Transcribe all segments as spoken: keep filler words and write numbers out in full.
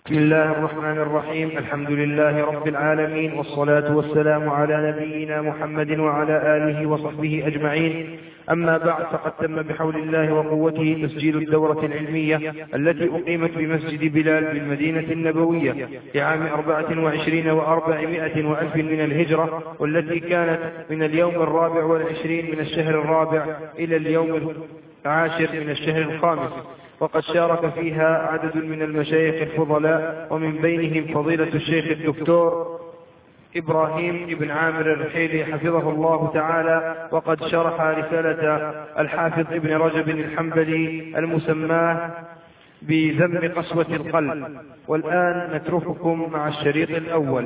بسم الله الرحمن الرحيم. الحمد لله رب العالمين، والصلاة والسلام على نبينا محمد وعلى آله وصحبه أجمعين. أما بعد، فقد تم بحول الله وقوته تسجيل الدورة العلمية التي أقيمت بمسجد بلال بالمدينة النبوية في عام أربعة وعشرين وأربعمائة وألف من الهجرة، والتي كانت من اليوم الرابع والعشرين من الشهر الرابع إلى اليوم العاشر من الشهر الخامس. وقد شارك فيها عدد من المشايخ الفضلاء، ومن بينهم فضيلة الشيخ الدكتور إبراهيم بن عامر الرحيلي حفظه الله تعالى، وقد شرح رسالة الحافظ ابن رجب الحنبلي المسماه بذم قسوة القلب. والآن نترككم مع الشريط الأول.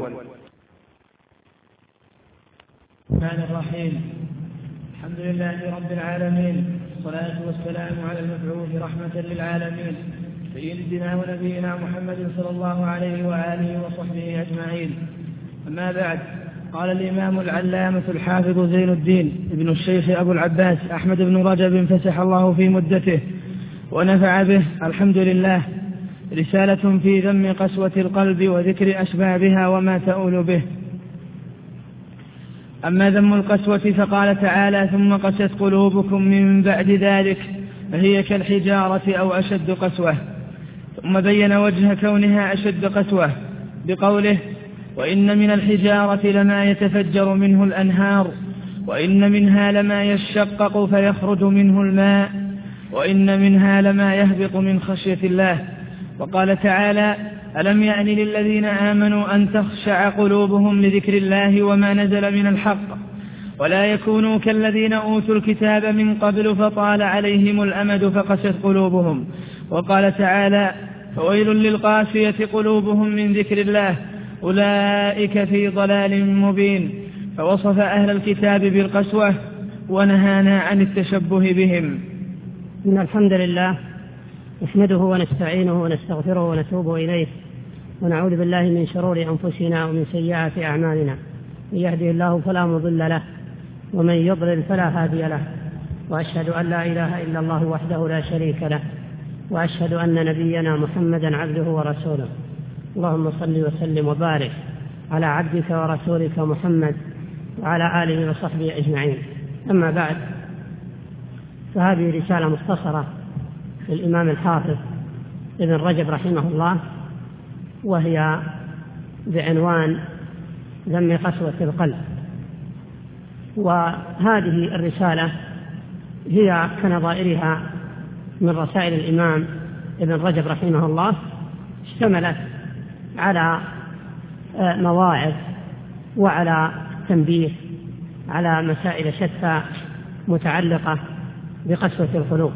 الرحمن الرحيم. الحمد لله رب العالمين، والصلاة والسلام على المبعوث رحمة للعالمين سيدنا ونبينا محمد صلى الله عليه وآله وصحبه أجمعين. أما بعد، قال الإمام العلامة الحافظ زين الدين ابن الشيخ أبو العباس أحمد بن رجب فسح الله في مدته ونفع به، الحمد لله، رسالة في ذم قسوة القلب وذكر أسبابها وما تؤول به. أما ذم القسوة فقال تعالى: ثم قست قلوبكم من بعد ذلك فهي كالحجارة أو أشد قسوة. ثم بين وجه كونها أشد قسوة بقوله: وإن من الحجارة لما يتفجر منه الأنهار، وإن منها لما يشقق فيخرج منه الماء، وإن منها لما يهبط من خشية الله. وقال تعالى: ألم يأن للذين آمنوا أن تخشع قلوبهم لذكر الله وما نزل من الحق، ولا يكونوا كالذين أوتوا الكتاب من قبل فطال عليهم الأمد فقست قلوبهم. وقال تعالى: فويل للقاسية قلوبهم من ذكر الله أولئك في ضلال مبين. فوصف أهل الكتاب بالقسوة ونهانا عن التشبه بهم. إن الحمد لله نحمده ونستعينه ونستغفره ونتوب إليه، ونعوذ بالله من شرور أنفسنا ومن سيئات أعمالنا. من يهده الله فلا مضل له، ومن يضلل فلا هادي له. وأشهد أن لا إله إلا الله وحده لا شريك له، وأشهد أن نبينا محمدا عبده ورسوله. اللهم صل وسلم وبارك على عبدك ورسولك محمد وعلى آله وصحبه أجمعين. أما بعد، فهذه رسالة مختصرة للإمام الحافظ ابن رجب رحمه الله، وهي بعنوان ذم قسوة القلب. وهذه الرسالة هي كنظائرها من رسائل الإمام ابن رجب رحمه الله، اشتملت على مواعظ وعلى تنبيه على مسائل شتى متعلقة بقسوة القلوب.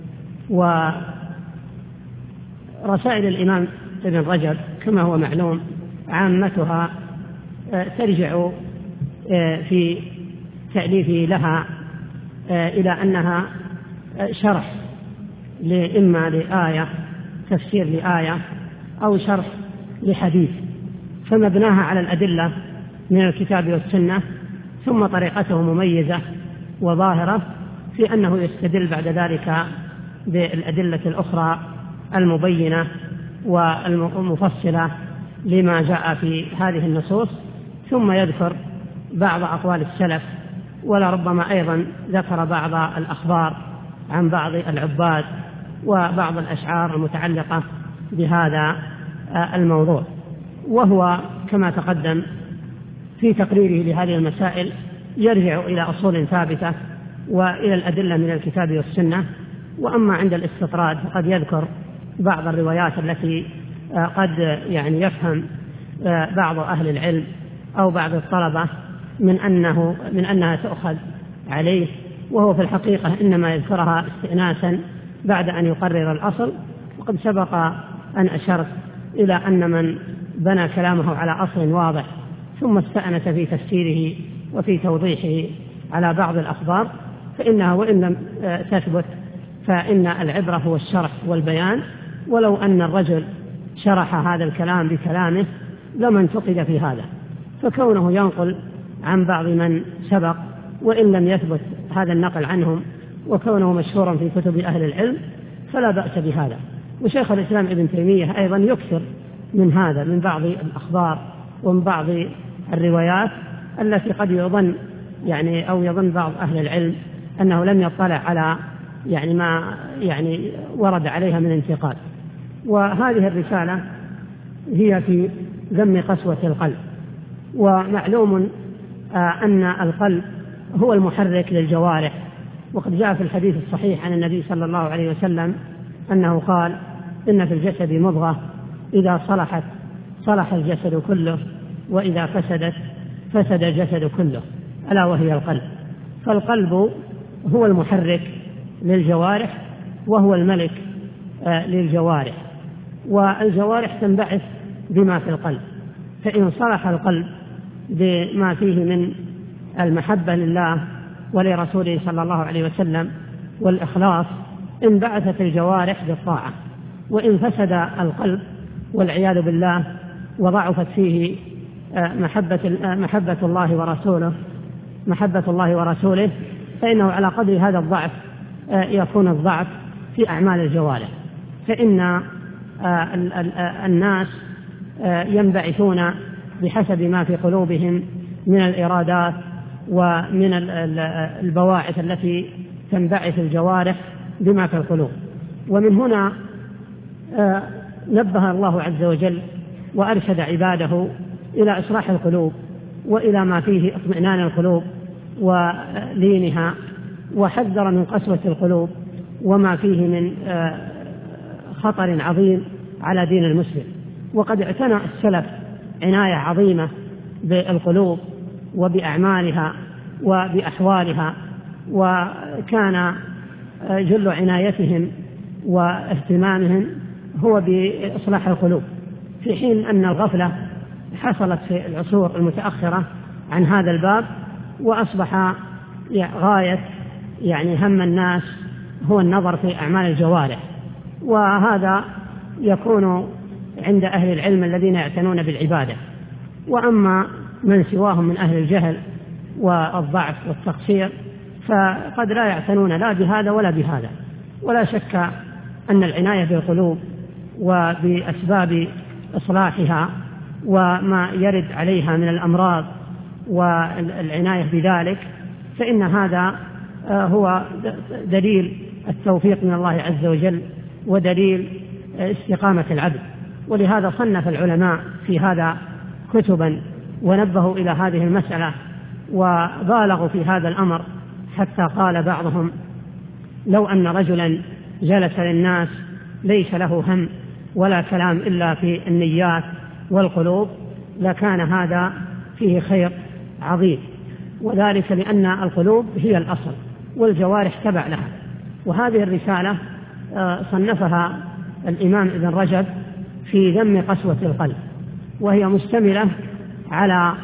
ورسائل الإمام ابن رجب كما هو معلوم عامتها ترجع في تأليفه لها إلى أنها شرح إما لآية، تفسير لآية، أو شرح لحديث، فمبناها على الأدلة من الكتاب والسنة، ثم طريقته مميزة وظاهرة في أنه يستدل بعد ذلك بالأدلة الأخرى المبينة والمفصلة لما جاء في هذه النصوص، ثم يذكر بعض أقوال السلف، ولربما أيضا ذكر بعض الأخبار عن بعض العباد وبعض الأشعار المتعلقة بهذا الموضوع. وهو كما تقدم في تقريره لهذه المسائل يرجع إلى أصول ثابتة وإلى الأدلة من الكتاب والسنة. وأما عند الاستطراد فقد يذكر بعض الروايات التي قد يعني يفهم بعض أهل العلم أو بعض الطلبة من أنه من أنها تؤخذ عليه، وهو في الحقيقة إنما يذكرها استئناسا بعد أن يقرر الأصل. وقد سبق أن أشرت إلى أن من بنى كلامه على أصل واضح ثم استأنس في تفسيره وفي توضيحه على بعض الأخبار فإنها وإن لم تثبت فإن العبرة هو الشرح والبيان. ولو أن الرجل شرح هذا الكلام بكلامه لما انتقد في هذا، فكونه ينقل عن بعض من سبق وإن لم يثبت هذا النقل عنهم، وكونه مشهورا في كتب أهل العلم، فلا بأس بهذا. وشيخ الإسلام ابن تيمية أيضا يكثر من هذا، من بعض الأخبار ومن بعض الروايات التي قد يظن يعني أو يظن بعض أهل العلم أنه لم يطلع على يعني ما يعني ورد عليها من انتقاد. وهذه الرسالة هي في ذم قسوة القلب. ومعلوم أن القلب هو المحرك للجوارح، وقد جاء في الحديث الصحيح عن النبي صلى الله عليه وسلم أنه قال: إن في الجسد مضغة إذا صلحت صلح الجسد كله، وإذا فسدت فسد الجسد كله، ألا وهي القلب. فالقلب هو المحرك للجوارح وهو الملك للجوارح، والجوارح تنبعث بما في القلب. فإن صلح القلب بما فيه من المحبة لله ولرسوله صلى الله عليه وسلم والإخلاص انبعثت الجوارح بالطاعة. وإن فسد القلب والعياذ بالله وضعفت فيه محبة محبة الله ورسوله محبة الله ورسوله فإنه على قدر هذا الضعف يكون الضعف في أعمال الجوارح. فإن الناس ينبعثون بحسب ما في قلوبهم من الإرادات ومن البواعث التي تنبعث الجوارح بما في القلوب. ومن هنا نبه الله عز وجل وأرشد عباده إلى إصلاح القلوب وإلى ما فيه اطمئنان القلوب ولينها، وحذر من قسوة القلوب وما فيه من خطر عظيم على دين المسلم. وقد اعتنى السلف عناية عظيمة بالقلوب وبأعمالها وبأحوالها، وكان جل عنايتهم واهتمامهم هو بإصلاح القلوب، في حين أن الغفلة حصلت في العصور المتأخرة عن هذا الباب، وأصبح غاية يعني هم الناس هو النظر في أعمال الجوارح. وهذا يكون عند أهل العلم الذين يعتنون بالعبادة. وأما من سواهم من أهل الجهل والضعف والتقصير فقد لا يعتنون لا بهذا ولا بهذا. ولا شك أن العناية بالقلوب وبأسباب إصلاحها وما يرد عليها من الأمراض والعناية بذلك فإن هذا هو دليل التوفيق من الله عز وجل ودليل استقامة العبد. ولهذا صنف العلماء في هذا كتبا ونبهوا إلى هذه المسألة وبالغوا في هذا الأمر، حتى قال بعضهم: لو أن رجلا جلس للناس ليس له هم ولا كلام إلا في النيات والقلوب لكان هذا فيه خير عظيم. وذلك لأن القلوب هي الأصل والجوارح تبع لها. وهذه الرسالة صنفها الإمام ابن رجب في ذم قسوة القلب، وهي مشتملة على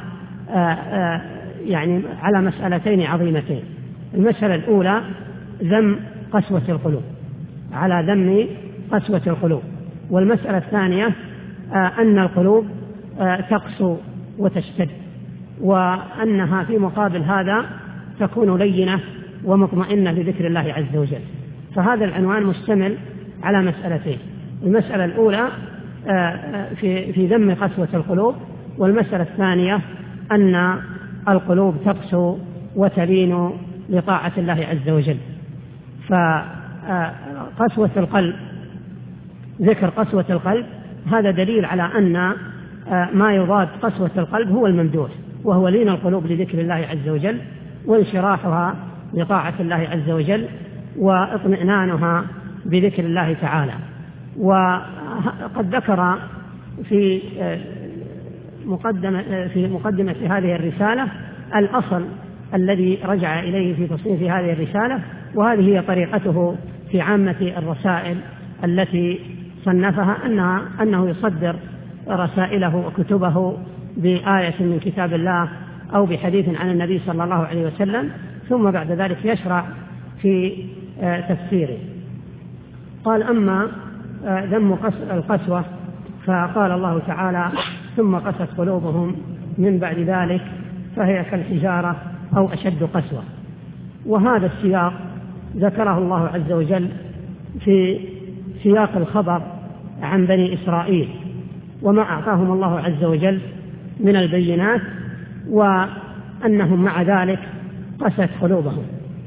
يعني على مسألتين عظيمتين. المسألة الأولى ذم قسوة القلوب، على ذم قسوة القلوب. والمسألة الثانية أن القلوب تقسو وتشتد، وأنها في مقابل هذا تكون لينة ومطمئنة لذكر الله عز وجل. فهذا العنوان مشتمل على مسألتين: المسألة الأولى في في ذم قسوة القلوب، والمسألة الثانية أن القلوب تقسو وتلين لطاعة الله عز وجل. فقسوة القلب، ذكر قسوة القلب، هذا دليل على أن ما يضاد قسوة القلب هو الممدوح، وهو لين القلوب لذكر الله عز وجل وانشراحها لطاعة الله عز وجل واطمئنانها بذكر الله تعالى. وقد ذكر في مقدمة في مقدمة هذه الرسالة الأصل الذي رجع إليه في تصنيف هذه الرسالة، وهذه هي طريقته في عامة الرسائل التي صنفها، أنها أنه يصدر رسائله وكتبه بآية من كتاب الله أو بحديث عن النبي صلى الله عليه وسلم، ثم بعد ذلك يشرع في تفسيره. قال: أما ذم القسوة فقال الله تعالى: ثم قست قلوبهم من بعد ذلك فهي كالحجارة أو أشد قسوة. وهذا السياق ذكره الله عز وجل في سياق الخبر عن بني إسرائيل وما أعطاهم الله عز وجل من البينات، وأنهم مع ذلك قست قلوبهم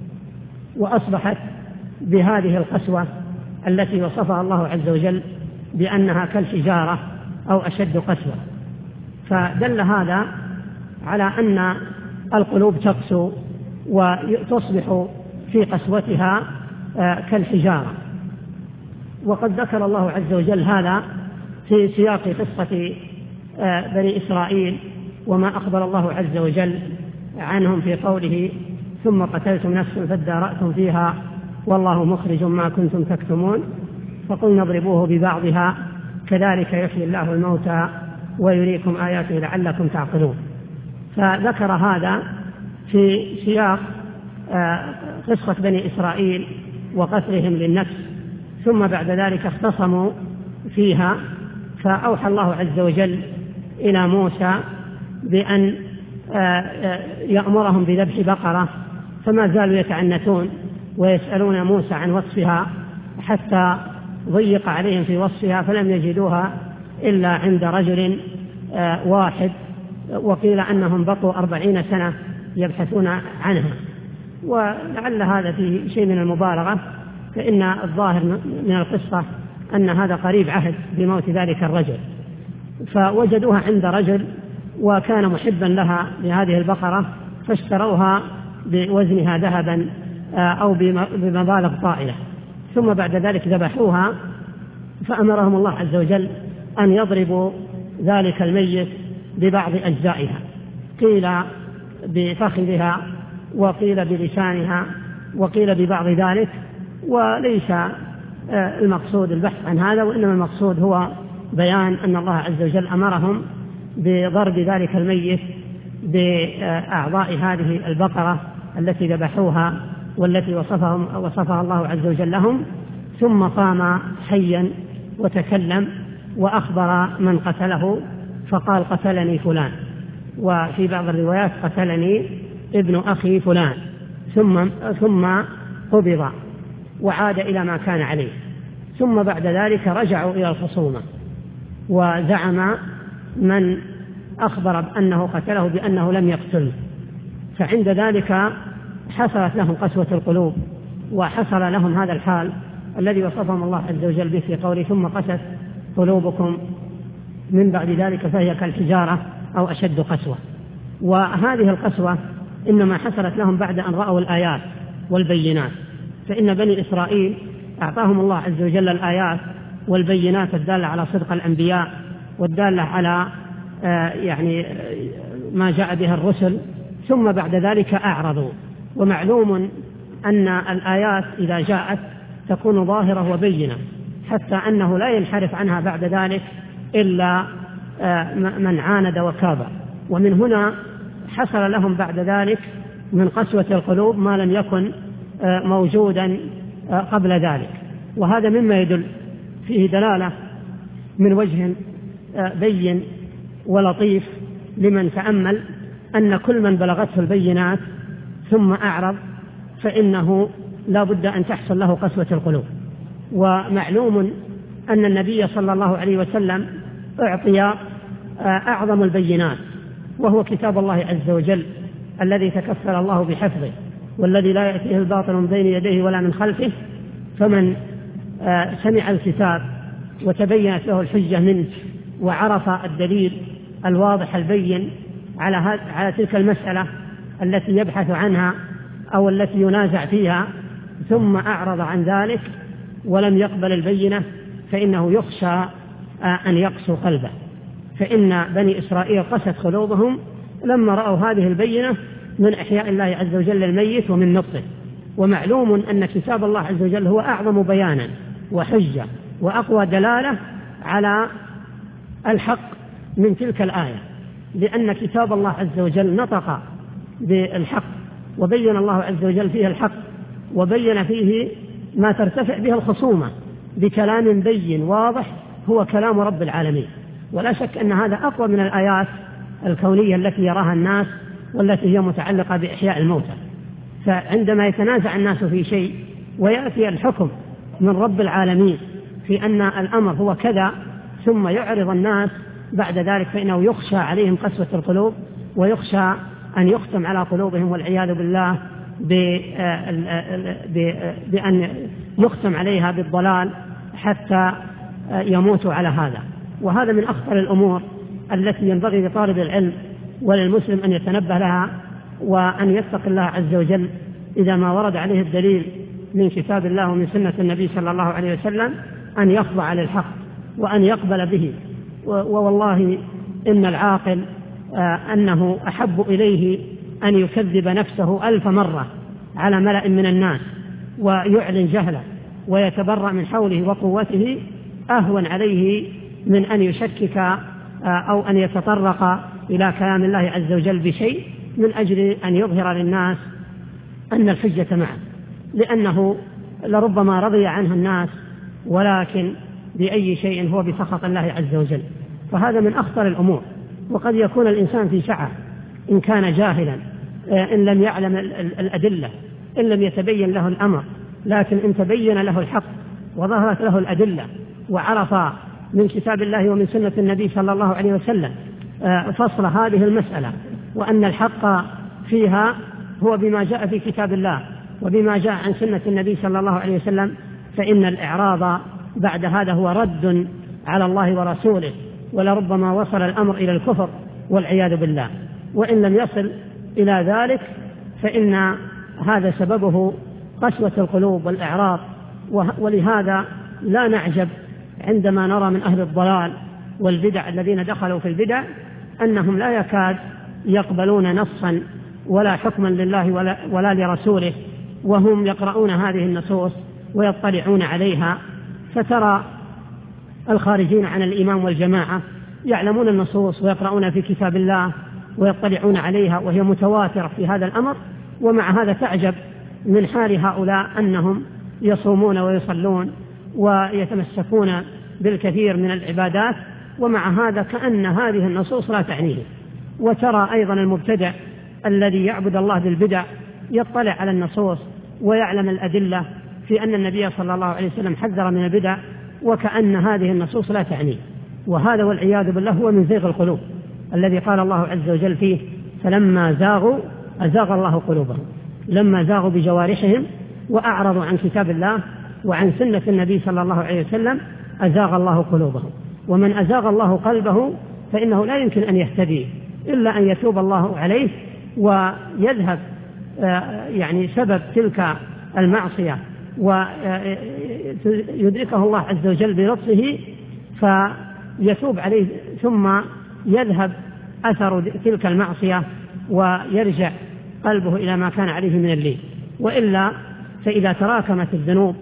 وأصبحت بهذه القسوة التي وصفها الله عز وجل بأنها كالحجارة أو أشد قسوة. فدل هذا على أن القلوب تقسو وتصبح في قسوتها كالحجارة. وقد ذكر الله عز وجل هذا في سياق قصة بني إسرائيل وما أخبر الله عز وجل عنهم في قوله ثم قتلتم نفسا فادارأتم فيها والله مخرج ما كنتم تكتمون فقلنا اضربوه ببعضها كذلك يحيي الله الموتى ويريكم آياته لعلكم تعقلون. فذكر هذا في سياق قصة بني إسرائيل وقتلهم للنفس، ثم بعد ذلك اختصموا فيها، فأوحى الله عز وجل إلى موسى بأن يأمرهم بذبح بقرة، فما زالوا يتعنتون ويسألون موسى عن وصفها حتى ضيق عليهم في وصفها فلم يجدوها إلا عند رجل واحد، وقيل أنهم بقوا أربعين سنة يبحثون عنها. ولعل هذا فيه شيء من المبالغة، فإن الظاهر من القصة أن هذا قريب عهد بموت ذلك الرجل، فوجدوها عند رجل وكان محبا لها لهذه البقرة فاشتروها بوزنها ذهبا أو بمبالغ طائلة، ثم بعد ذلك ذبحوها، فأمرهم الله عز وجل أن يضربوا ذلك الميت ببعض أجزائها، قيل بفخذها وقيل بلسانها وقيل ببعض ذلك، وليس المقصود البحث عن هذا، وإنما المقصود هو بيان أن الله عز وجل أمرهم بضرب ذلك الميت بأعضاء هذه البقرة التي ذبحوها والتي وصفهم وصفها الله عز وجل لهم، ثم قام حيا وتكلم وأخبر من قتله فقال قتلني فلان، وفي بعض الروايات قتلني ابن أخي فلان، ثم ثم قبض وعاد إلى ما كان عليه. ثم بعد ذلك رجعوا إلى الخصومة، وزعم من أخبر أنه قتله بأنه لم يقتله، فعند ذلك حصلت لهم قسوة القلوب وحصل لهم هذا الحال الذي وصفهم الله عز وجل به في قوله ثم قست قلوبكم من بعد ذلك فهي كالحجارة أو أشد قسوة. وهذه القسوة إنما حصلت لهم بعد أن رأوا الآيات والبينات، فإن بني إسرائيل أعطاهم الله عز وجل الآيات والبينات الدالة على صدق الأنبياء والدالة على يعني ما جاء بها الرسل، ثم بعد ذلك أعرضوا. ومعلوم أن الآيات إذا جاءت تكون ظاهرة وبينة، حتى أنه لا ينحرف عنها بعد ذلك إلا من عاند وكابر. ومن هنا حصل لهم بعد ذلك من قسوة القلوب ما لم يكن موجودا قبل ذلك، وهذا مما يدل فيه دلالة من وجه بين ولطيف لمن تأمل أن كل من بلغته البينات ثم أعرض فإنه لا بد أن تحصل له قسوة القلوب. ومعلوم أن النبي صلى الله عليه وسلم أعطي أعظم البينات، وهو كتاب الله عز وجل الذي تكفل الله بحفظه والذي لا يأتيه الباطل من بين يديه ولا من خلفه، فمن سمع الكتاب وتبينت له الحجة منه وعرف الدليل الواضح البين على على تلك المسألة التي يبحث عنها أو التي ينازع فيها، ثم أعرض عن ذلك ولم يقبل البينة، فإنه يخشى أن يقسو قلبه. فإن بني إسرائيل قست قلوبهم لما رأوا هذه البينة من إحياء الله عز وجل الميت ومن نطقه. ومعلوم أن كتاب الله عز وجل هو أعظم بيانا وحجة وأقوى دلالة على الحق من تلك الآية، لأن كتاب الله عز وجل نطق بالحق وبين الله عز وجل فيه الحق، وبين فيه ما ترتفع به الخصومة بكلام بين واضح هو كلام رب العالمين. ولا شك أن هذا أقوى من الآيات الكونية التي يراها الناس والتي هي متعلقة بإحياء الموتى. فعندما يتنازع الناس في شيء ويأتي الحكم من رب العالمين في أن الأمر هو كذا، ثم يعرض الناس بعد ذلك، فإنه يخشى عليهم قسوة القلوب، ويخشى أن يختم على قلوبهم والعياذ بالله بأن يختم عليها بالضلال حتى يموتوا على هذا. وهذا من أخطر الأمور التي ينبغي لطالب العلم وللمسلم أن يتنبه لها، وأن يتقي الله عز وجل إذا ما ورد عليه الدليل من كتاب الله ومن سنة النبي صلى الله عليه وسلم أن يخضع للحق وأن يقبل به. ووالله إن العاقل أنه أحب إليه أن يكذب نفسه ألف مرة على ملأ من الناس ويعلن جهله ويتبرأ من حوله وقوته، أهون عليه من أن يشكك أو أن يتطرق إلى كلام الله عز وجل بشيء من أجل أن يظهر للناس أن الحجة معه، لأنه لربما رضي عنه الناس ولكن بأي شيء هو بسخط الله عز وجل. فهذا من أخطر الأمور. وقد يكون الإنسان في سعة إن كان جاهلا، إن لم يعلم الأدلة، إن لم يتبين له الأمر، لكن إن تبين له الحق وظهرت له الأدلة وعرف من كتاب الله ومن سنة النبي صلى الله عليه وسلم فصل هذه المسألة، وأن الحق فيها هو بما جاء في كتاب الله وبما جاء عن سنة النبي صلى الله عليه وسلم، فإن الإعراض بعد هذا هو رد على الله ورسوله، ولربما وصل الأمر إلى الكفر والعياذ بالله. وإن لم يصل إلى ذلك فإن هذا سببه قسوة القلوب والإعراض. ولهذا لا نعجب عندما نرى من أهل الضلال والبدع الذين دخلوا في البدع أنهم لا يكاد يقبلون نصا ولا حكما لله ولا, ولا لرسوله، وهم يقرؤون هذه النصوص ويطلعون عليها. فترى الخارجين عن الإمام والجماعة يعلمون النصوص ويقرؤون في كتاب الله ويطلعون عليها وهي متواترة في هذا الأمر، ومع هذا تعجب من حال هؤلاء أنهم يصومون ويصلون ويتمسكون بالكثير من العبادات، ومع هذا كأن هذه النصوص لا تعنيه. وترى أيضا المبتدع الذي يعبد الله بالبدع يطلع على النصوص ويعلم الأدلة في أن النبي صلى الله عليه وسلم حذر من البدع، وكأن هذه النصوص لا تعنيه. وهذا والعياذ بالله هو من زيغ القلوب الذي قال الله عز وجل فيه: فلما زاغوا أزاغ الله قلوبهم. لما زاغوا بجوارحهم وأعرضوا عن كتاب الله وعن سنة النبي صلى الله عليه وسلم أزاغ الله قلوبهم. ومن أزاغ الله قلبه فإنه لا يمكن أن يهتدي إلا أن يتوب الله عليه ويذهب يعني سبب تلك المعصية ويدركه الله عز وجل بلطفه فيتوب عليه، ثم يذهب أثر تلك المعصية ويرجع قلبه إلى ما كان عليه من الليل. وإلا فإذا تراكمت الذنوب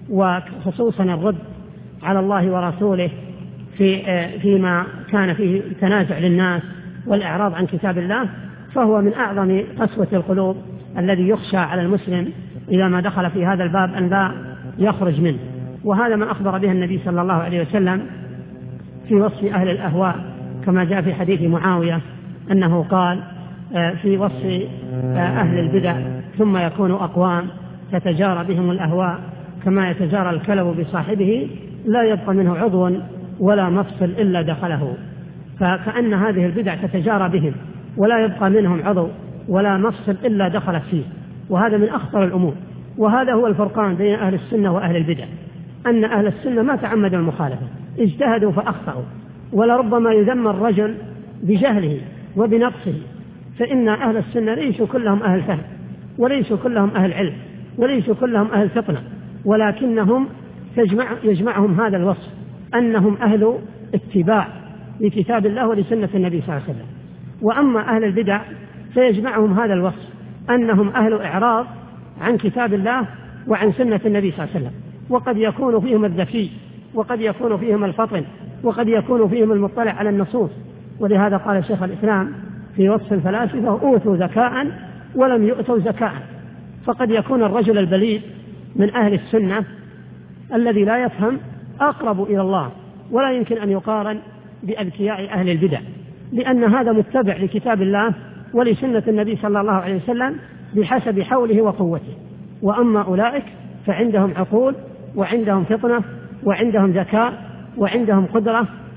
وخصوصا الرد على الله ورسوله في فيما كان فيه تنازع للناس والإعراض عن كتاب الله، فهو من أعظم قسوة القلوب الذي يخشى على المسلم إذا ما دخل في هذا الباب أن لا يخرج منه. وهذا ما أخبر به النبي صلى الله عليه وسلم في وصف أهل الأهواء، كما جاء في حديث معاوية أنه قال في وصف أهل البدع: ثم يكون أقوام تتجارى بهم الأهواء كما يتجارى الكلب بصاحبه لا يبقى منه عضو ولا مفصل إلا دخله. فكأن هذه البدع تتجارى بهم ولا يبقى منهم عضو ولا مفصل إلا دخلت فيه. وهذا من أخطر الأمور. وهذا هو الفرقان بين أهل السنة وأهل البدع، أن أهل السنة ما تعمدوا المخالفة، اجتهدوا فأخطأوا، ولربما يذم الرجل بجهله وبنقصه، فإن أهل السنة ليسوا كلهم أهل فهم وليسوا كلهم أهل علم وليسوا كلهم أهل فطنة، ولكنهم تجمع يجمعهم هذا الوصف أنهم أهل اتباع لكتاب الله ولسنة النبي صلى الله عليه وسلم. وأما أهل البدع فيجمعهم هذا الوصف أنهم أهل إعراض عن كتاب الله وعن سنة النبي صلى الله عليه وسلم، وقد يكون فيهم الذكي وقد يكون فيهم الفطن وقد يكون فيهم المطلع على النصوص. ولهذا قال شيخ الإسلام في وصف الفلاسفة: أوتوا ذكاء ولم يؤتوا زكاء. فقد يكون الرجل البليد من أهل السنة الذي لا يفهم أقرب إلى الله، ولا يمكن أن يقارن بأذكياء أهل البدع، لأن هذا متبع لكتاب الله ولسنة النبي صلى الله عليه وسلم بحسب حوله وقوته. وأما أولئك فعندهم عقول وعندهم فطنة وعندهم ذكاء وعندهم قدرة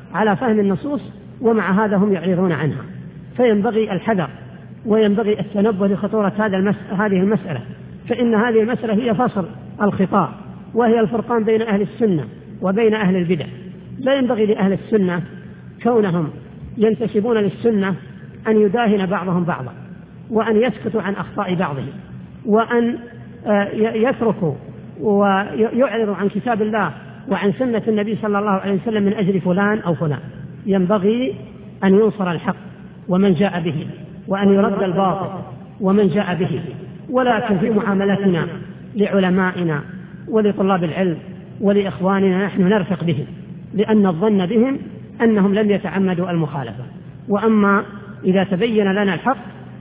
على فهم النصوص، ومع هذا هم يعرضون عنها. فينبغي الحذر وينبغي التنبه لخطورة هذه المسألة، فإن هذه المسألة هي فصل الخطاب، وهي الفرقان بين أهل السنة وبين أهل البدع. لا ينبغي لأهل السنة كونهم ينتسبون للسنة أن يداهن بعضهم بعضا، وأن يسكتوا عن أخطاء بعضهم، وأن يتركوا ويعرضوا عن كتاب الله وعن سنة النبي صلى الله عليه وسلم من أجل فلان أو فلان. ينبغي أن ينصر الحق ومن جاء به، وأن يرد الباطل ومن جاء به. ولكن في معاملتنا لعلمائنا ولطلاب العلم ولإخواننا نحن نرفق بهم، لأن الظن بهم أنهم لم يتعمدوا المخالفة. وأما إذا تبين لنا الحق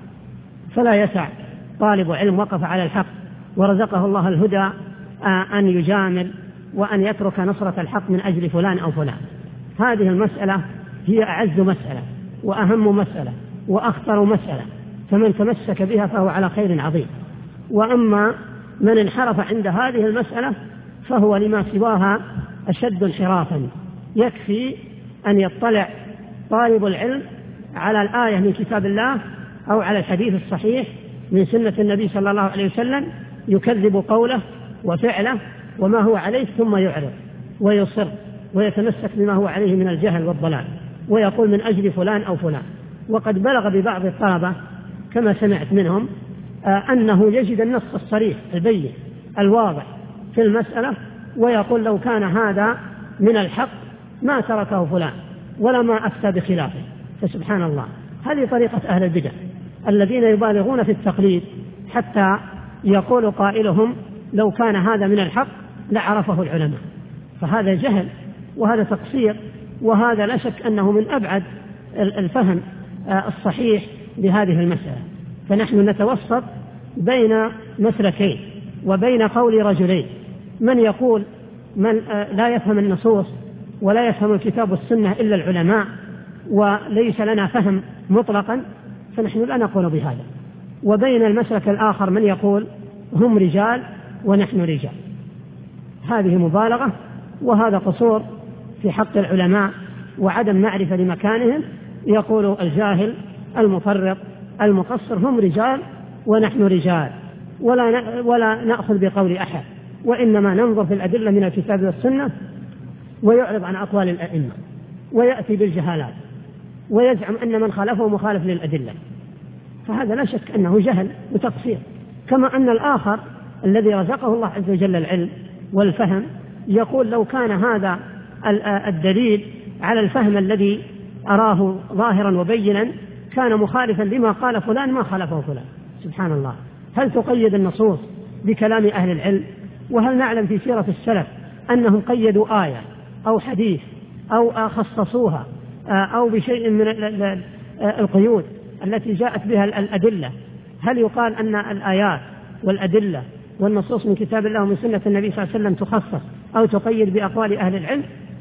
فلا يسع طالب علم وقف على الحق ورزقه الله الهدى أن يجامل وأن يترك نصرة الحق من أجل فلان أو فلان. هذه المسألة هي أعز مسألة وأهم مسألة وأخطر مسألة، فمن تمسك بها فهو على خير عظيم. وأما من انحرف عند هذه المسألة فهو لما سواها أشد انحرافا. يكفي أن يطلع طالب العلم على الآية من كتاب الله أو على الحديث الصحيح من سنة النبي صلى الله عليه وسلم، يكذب قوله وفعله وما هو عليه، ثم يعرض ويصر ويتمسك بما هو عليه من الجهل والضلال، ويقول من أجل فلان أو فلان. وقد بلغ ببعض الطلبة كما سمعت منهم أنه يجد النص الصريح البين الواضح في المسألة ويقول لو كان هذا من الحق ما تركه فلان ولا ما أفتى بخلافه. فسبحان الله، هذه طريقة أهل البدع الذين يبالغون في التقليد حتى يقول قائلهم لو كان هذا من الحق لعرفه العلماء. فهذا جهل وهذا تقصير، وهذا لا شك أنه من أبعد الفهم الصحيح لهذه المسألة. فنحن نتوسط بين مسلكين وبين قول رجلين، من يقول من لا يفهم النصوص ولا يفهم الكتاب والسنة إلا العلماء وليس لنا فهم مطلقا، فنحن لا نقول بهذا، وبين المسلك الآخر من يقول هم رجال ونحن رجال. هذه مبالغة وهذا قصور في حق العلماء وعدم معرفة لمكانهم. يقول الجاهل المفرط المقصر هم رجال ونحن رجال، ولا ولا نأخذ بقول أحد، وإنما ننظر في الأدلة من الكتاب والسنة، ويعرض عن أقوال الأئمة ويأتي بالجهالات ويزعم أن من خالفه مخالف للأدلة. فهذا لا شك أنه جهل وتقصير. كما أن الآخر الذي رزقه الله عز وجل العلم والفهم يقول لو كان هذا الدليل على الفهم الذي أراه ظاهرا وبينا كان مخالفا لما قال فلان ما خالفه فلان. سبحان الله، هل تقيد النصوص بكلام أهل العلم؟ وهل نعلم في سيرة السلف أنهم قيدوا آية أو حديث أو خصصوها أو بشيء من القيود التي جاءت بها الأدلة؟ هل يقال أن الآيات والأدلة والنصوص من كتاب الله ومن سنة النبي صلى الله عليه وسلم تخصص أو تقيد بأقوال أهل العلم؟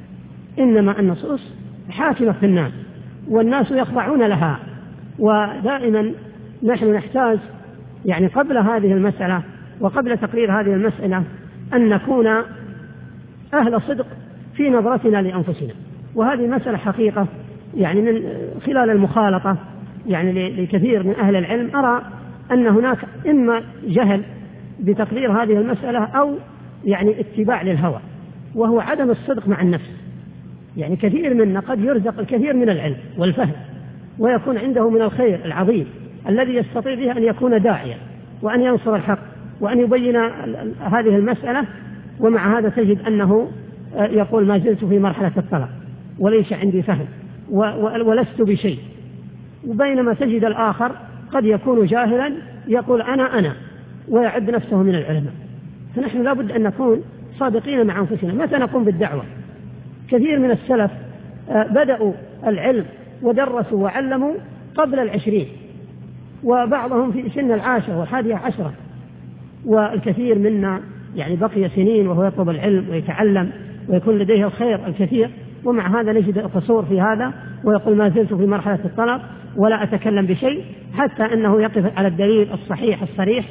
إنما النصوص حاكمة في الناس والناس يخضعون لها. ودائما نحن نحتاج يعني قبل هذه المسألة وقبل تقرير هذه المسألة أن نكون أهل صدق في نظرتنا لأنفسنا. وهذه مسألة حقيقة يعني من خلال المخالطة يعني لكثير من أهل العلم أرى أن هناك إما جهل بتقرير هذه المسألة أو يعني اتباع للهوى، وهو عدم الصدق مع النفس. يعني كثير منا قد يرزق الكثير من العلم والفهم ويكون عنده من الخير العظيم الذي يستطيع به أن يكون داعيا وأن ينصر الحق وأن يبين هذه المسألة، ومع هذا تجد أنه يقول ما زلت في مرحلة الطلب وليس عندي فهم ولست بشيء. وبينما تجد الآخر قد يكون جاهلا يقول أنا أنا ويعد نفسه من العلماء. فنحن لا بد أن نكون صادقين مع أنفسنا متى نقوم بالدعوة. كثير من السلف بدأوا العلم ودرسوا وعلموا قبل العشرين، وبعضهم في سن العاشرة والحادية عشرة، والكثير منا يعني بقي سنين وهو يطلب العلم ويتعلم ويكون لديه الخير الكثير، ومع هذا نجد القصور في هذا ويقول ما زلت في مرحلة الطلب ولا أتكلم بشيء، حتى أنه يقف على الدليل الصحيح الصريح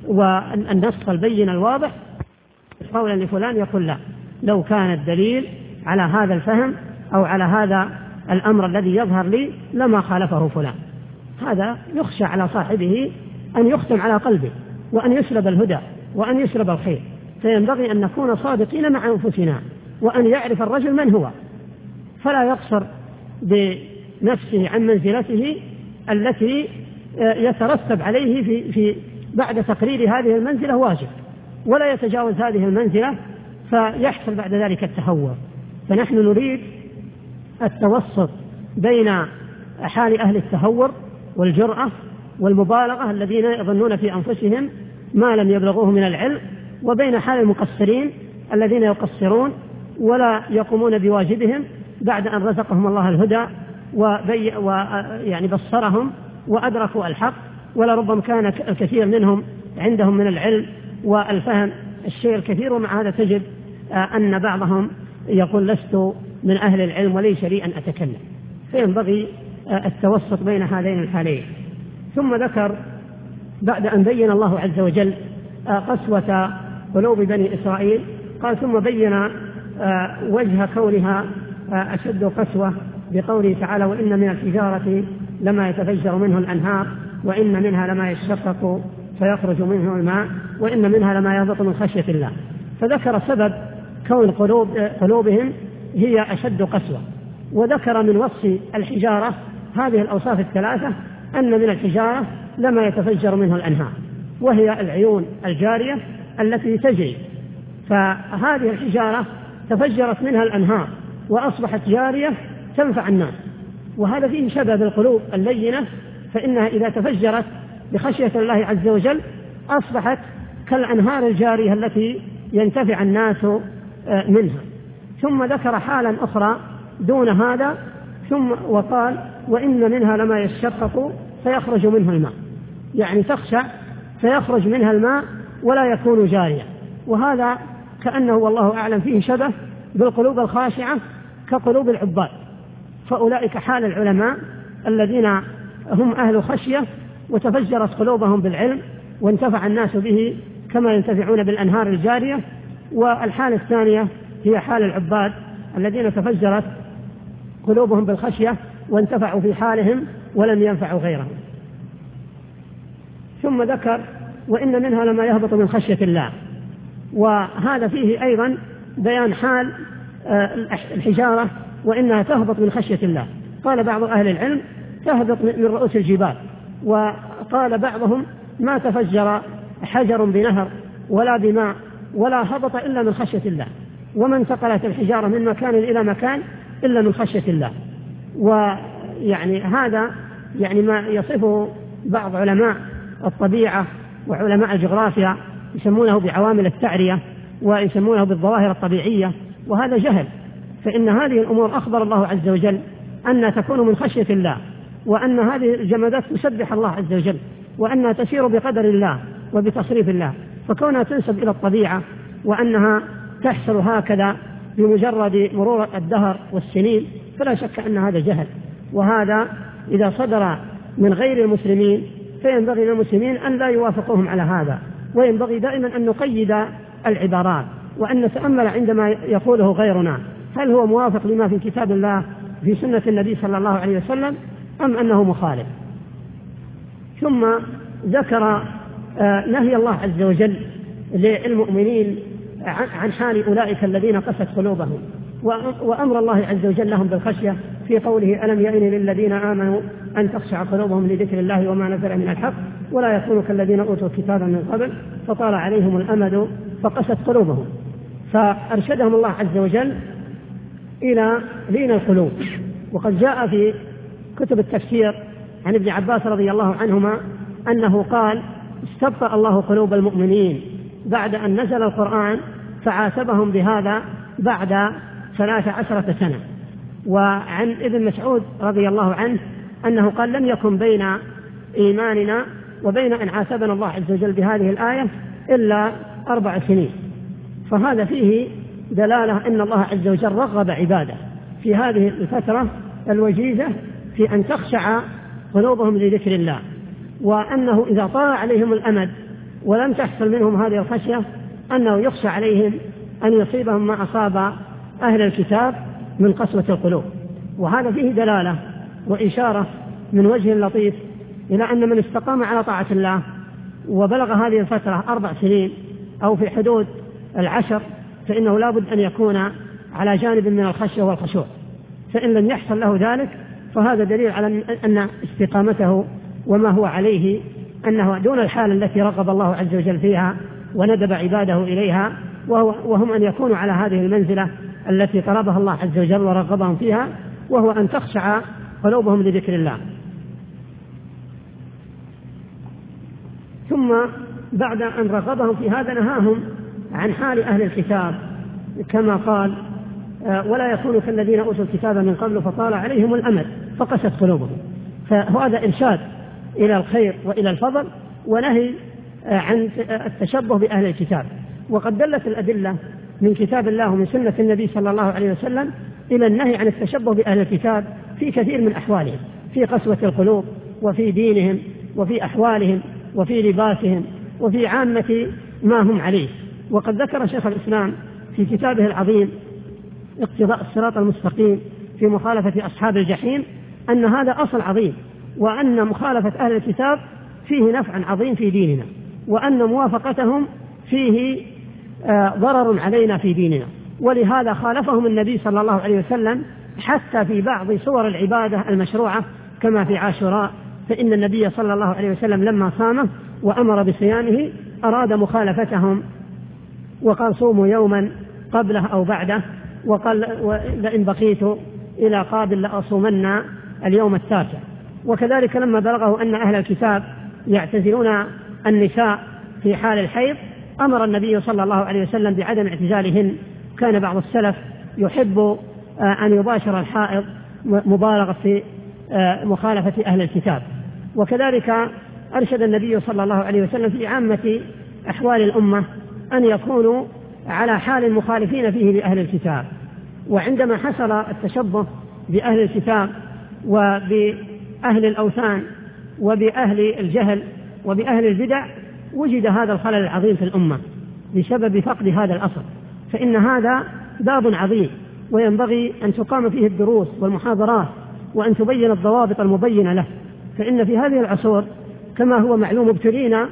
والنص البين الواضح قولا لفلان يقول لا، لو كان الدليل على هذا الفهم أو على هذا الأمر الذي يظهر لي لما خالفه فلان. هذا يخشى على صاحبه أن يختم على قلبه وأن يسلب الهدى وأن يسلب الخير. فينبغي أن نكون صادقين مع أنفسنا، وأن يعرف الرجل من هو، فلا يقصر بنفسه عن منزلته التي يترتب عليه في, في بعد تقرير هذه المنزلة واجب، ولا يتجاوز هذه المنزلة فيحصل بعد ذلك التهور. فنحن نريد التوسط بين حال أهل التهور والجرأة والمبالغة الذين يظنون في أنفسهم ما لم يبلغوه من العلم، وبين حال المقصرين الذين يقصرون ولا يقومون بواجبهم بعد أن رزقهم الله الهدى وبي ويعني بصرهم وأدركوا الحق، ولربما كان الكثير منهم عندهم من العلم والفهم الشيء الكثير، ومع هذا تجد أن بعضهم يقول لست من أهل العلم ولي شيء أن أتكلم. فينبغي التوسط بين هذين الحالين. ثم ذكر بعد أن بين الله عز وجل قسوة قلوب بني إسرائيل، قال ثم بين وجه كونها أشد قسوة بقوله تعالى وإن من الحجارة لما يتفجر منه الأنهار وإن منها لما يشقق فيخرج منه الماء وإن منها لما يهبط من خشية الله. فذكر سبب كون قلوب قلوبهم هي أشد قسوة، وذكر من وصف الحجارة هذه الأوصاف الثلاثة، أن من الحجارة لما يتفجر منه الأنهار، وهي العيون الجارية التي تجري، فهذه الحجارة تفجرت منها الأنهار وأصبحت جارية تنفع الناس، وهذا فيه شبه بالقلوب اللينة، فإنها إذا تفجرت بخشية الله عز وجل أصبحت كالأنهار الجارية التي ينتفع الناس منها. ثم ذكر حالا أخرى دون هذا، ثم وقال وإن منها لما يشقق فيخرج منه الماء، يعني تخشع فيخرج منها الماء ولا يكون جاريا، وهذا كأنه والله أعلم فيه شبه بالقلوب الخاشعة كقلوب العباد. فأولئك حال العلماء الذين هم أهل خشية وتفجرت قلوبهم بالعلم وانتفع الناس به كما ينتفعون بالأنهار الجارية. والحالة الثانية هي حال العباد الذين تفجرت قلوبهم بالخشية وانتفعوا في حالهم ولم ينفعوا غيرهم. ثم ذكر وإن منها لما يهبط من خشية الله، وهذا فيه أيضا بيان حال الحجارة وإنها تهبط من خشية الله. قال بعض أهل العلم تهبط من رؤوس الجبال، وقال بعضهم ما تفجر حجر بنهر ولا بماء ولا هبط إلا من خشية الله، وما انتقلت الحجارة من مكان إلى مكان إلا من خشية الله. ويعني هذا يعني ما يصفه بعض علماء الطبيعة وعلماء الجغرافيا يسمونه بعوامل التعرية ويسمونه بالظواهر الطبيعية، وهذا جهل. فإن هذه الأمور أخبر الله عز وجل أنها تكون من خشية الله، وأن هذه الجمادات تسبح الله عز وجل، وأنها تسير بقدر الله وبتصريف الله. فكونها تنسب إلى الطبيعة وأنها تحصل هكذا بمجرد مرور الدهر والسنين فلا شك أن هذا جهل، وهذا إذا صدر من غير المسلمين فينبغي للمسلمين أن لا يوافقوهم على هذا، وينبغي دائما أن نقيد العبارات وأن نتأمل عندما يقوله غيرنا هل هو موافق لما في كتاب الله في سنة النبي صلى الله عليه وسلم أم أنه مخالف. ثم ذكر نهي الله عز وجل للمؤمنين عن حال أولئك الذين قست قلوبهم، وأمر الله عز وجل لهم بالخشية في قوله ألم يئن للذين آمنوا أن تخشع قلوبهم لذكر الله وما نزل من الحق ولا يكونوا كالذين أوتوا الكتاب من قبل فطال عليهم الأمد فقست قلوبهم. فأرشدهم الله عز وجل إلى لين القلوب. وقد جاء في كتب التفسير عن ابن عباس رضي الله عنهما أنه قال استبقى الله قلوب المؤمنين بعد أن نزل القرآن فعاتبهم بهذا بعد ثلاث عشرة سنة. وعن ابن مسعود رضي الله عنه أنه قال لم يكن بين إيماننا وبين أن عاتبنا الله عز وجل بهذه الآية إلا أربع سنين. فهذا فيه دلالة أن الله عز وجل رغب عباده في هذه الفترة الوجيزة في أن تخشع قلوبهم لذكر الله، وأنه إذا طال عليهم الأمد ولم تحصل منهم هذه الخشية أنه يخشى عليهم أن يصيبهم ما أصاب أهل الكتاب من قسوة القلوب. وهذا فيه دلالة وإشارة من وجه لطيف إلى أن من استقام على طاعة الله وبلغ هذه الفترة أربع سنين أو في حدود العشر فإنه لابد أن يكون على جانب من الخشية والخشوع، فإن لم يحصل له ذلك فهذا دليل على أن استقامته وما هو عليه أنه دون الحال التي رغب الله عز وجل فيها وندب عباده إليها، وهم أن يكونوا على هذه المنزلة التي طلبها الله عز وجل ورغبهم فيها، وهو أن تخشع قلوبهم لذكر الله. ثم بعد أن رغبهم في هذا نهاهم عن حال أهل الكتاب كما قال ولا يكونوا كالذين أوتوا الكتاب من قبل فطال عليهم الأمد فقست قلوبهم. فهذا إرشاد إلى الخير وإلى الفضل ونهي عن التشبه بأهل الكتاب. وقد دلت الأدلة من كتاب الله ومن سنة النبي صلى الله عليه وسلم إلى النهي عن التشبه بأهل الكتاب في كثير من أحوالهم، في قسوة القلوب وفي دينهم وفي أحوالهم وفي لباسهم وفي عامة ما هم عليه. وقد ذكر شيخ الإسلام في كتابه العظيم اقتضاء الصراط المستقيم في مخالفة أصحاب الجحيم أن هذا أصل عظيم، وأن مخالفة أهل الكتاب فيه نفع عظيم في ديننا، وأن موافقتهم فيه ضرر علينا في ديننا. ولهذا خالفهم النبي صلى الله عليه وسلم حتى في بعض صور العبادة المشروعة كما في عاشوراء، فإن النبي صلى الله عليه وسلم لما صامه وأمر بصيامه أراد مخالفتهم وقال صوموا يوما قبله أو بعده، وقال لئن بقيت إلى قابل لأصومن اليوم التاسع. وكذلك لما بلغه أن أهل الكتاب يعتزلون النساء في حال الحيض أمر النبي صلى الله عليه وسلم بعدم اعتزالهن. كان بعض السلف يحب أن يباشر الحائض مبالغة في مخالفة أهل الكتاب. وكذلك أرشد النبي صلى الله عليه وسلم في عامة أحوال الأمة أن يكونوا على حال مخالفين فيه لأهل الكتاب. وعندما حصل التشبه بأهل الكتاب وبأهل الأوثان وبأهل الجهل وبأهل البدع وجد هذا الخلل العظيم في الأمة بسبب فقد هذا الأصل. فإن هذا باب عظيم وينبغي أن تقام فيه الدروس والمحاضرات وأن تبين الضوابط المبينة له. فإن في هذه العصور كما هو معلوم ابتلينا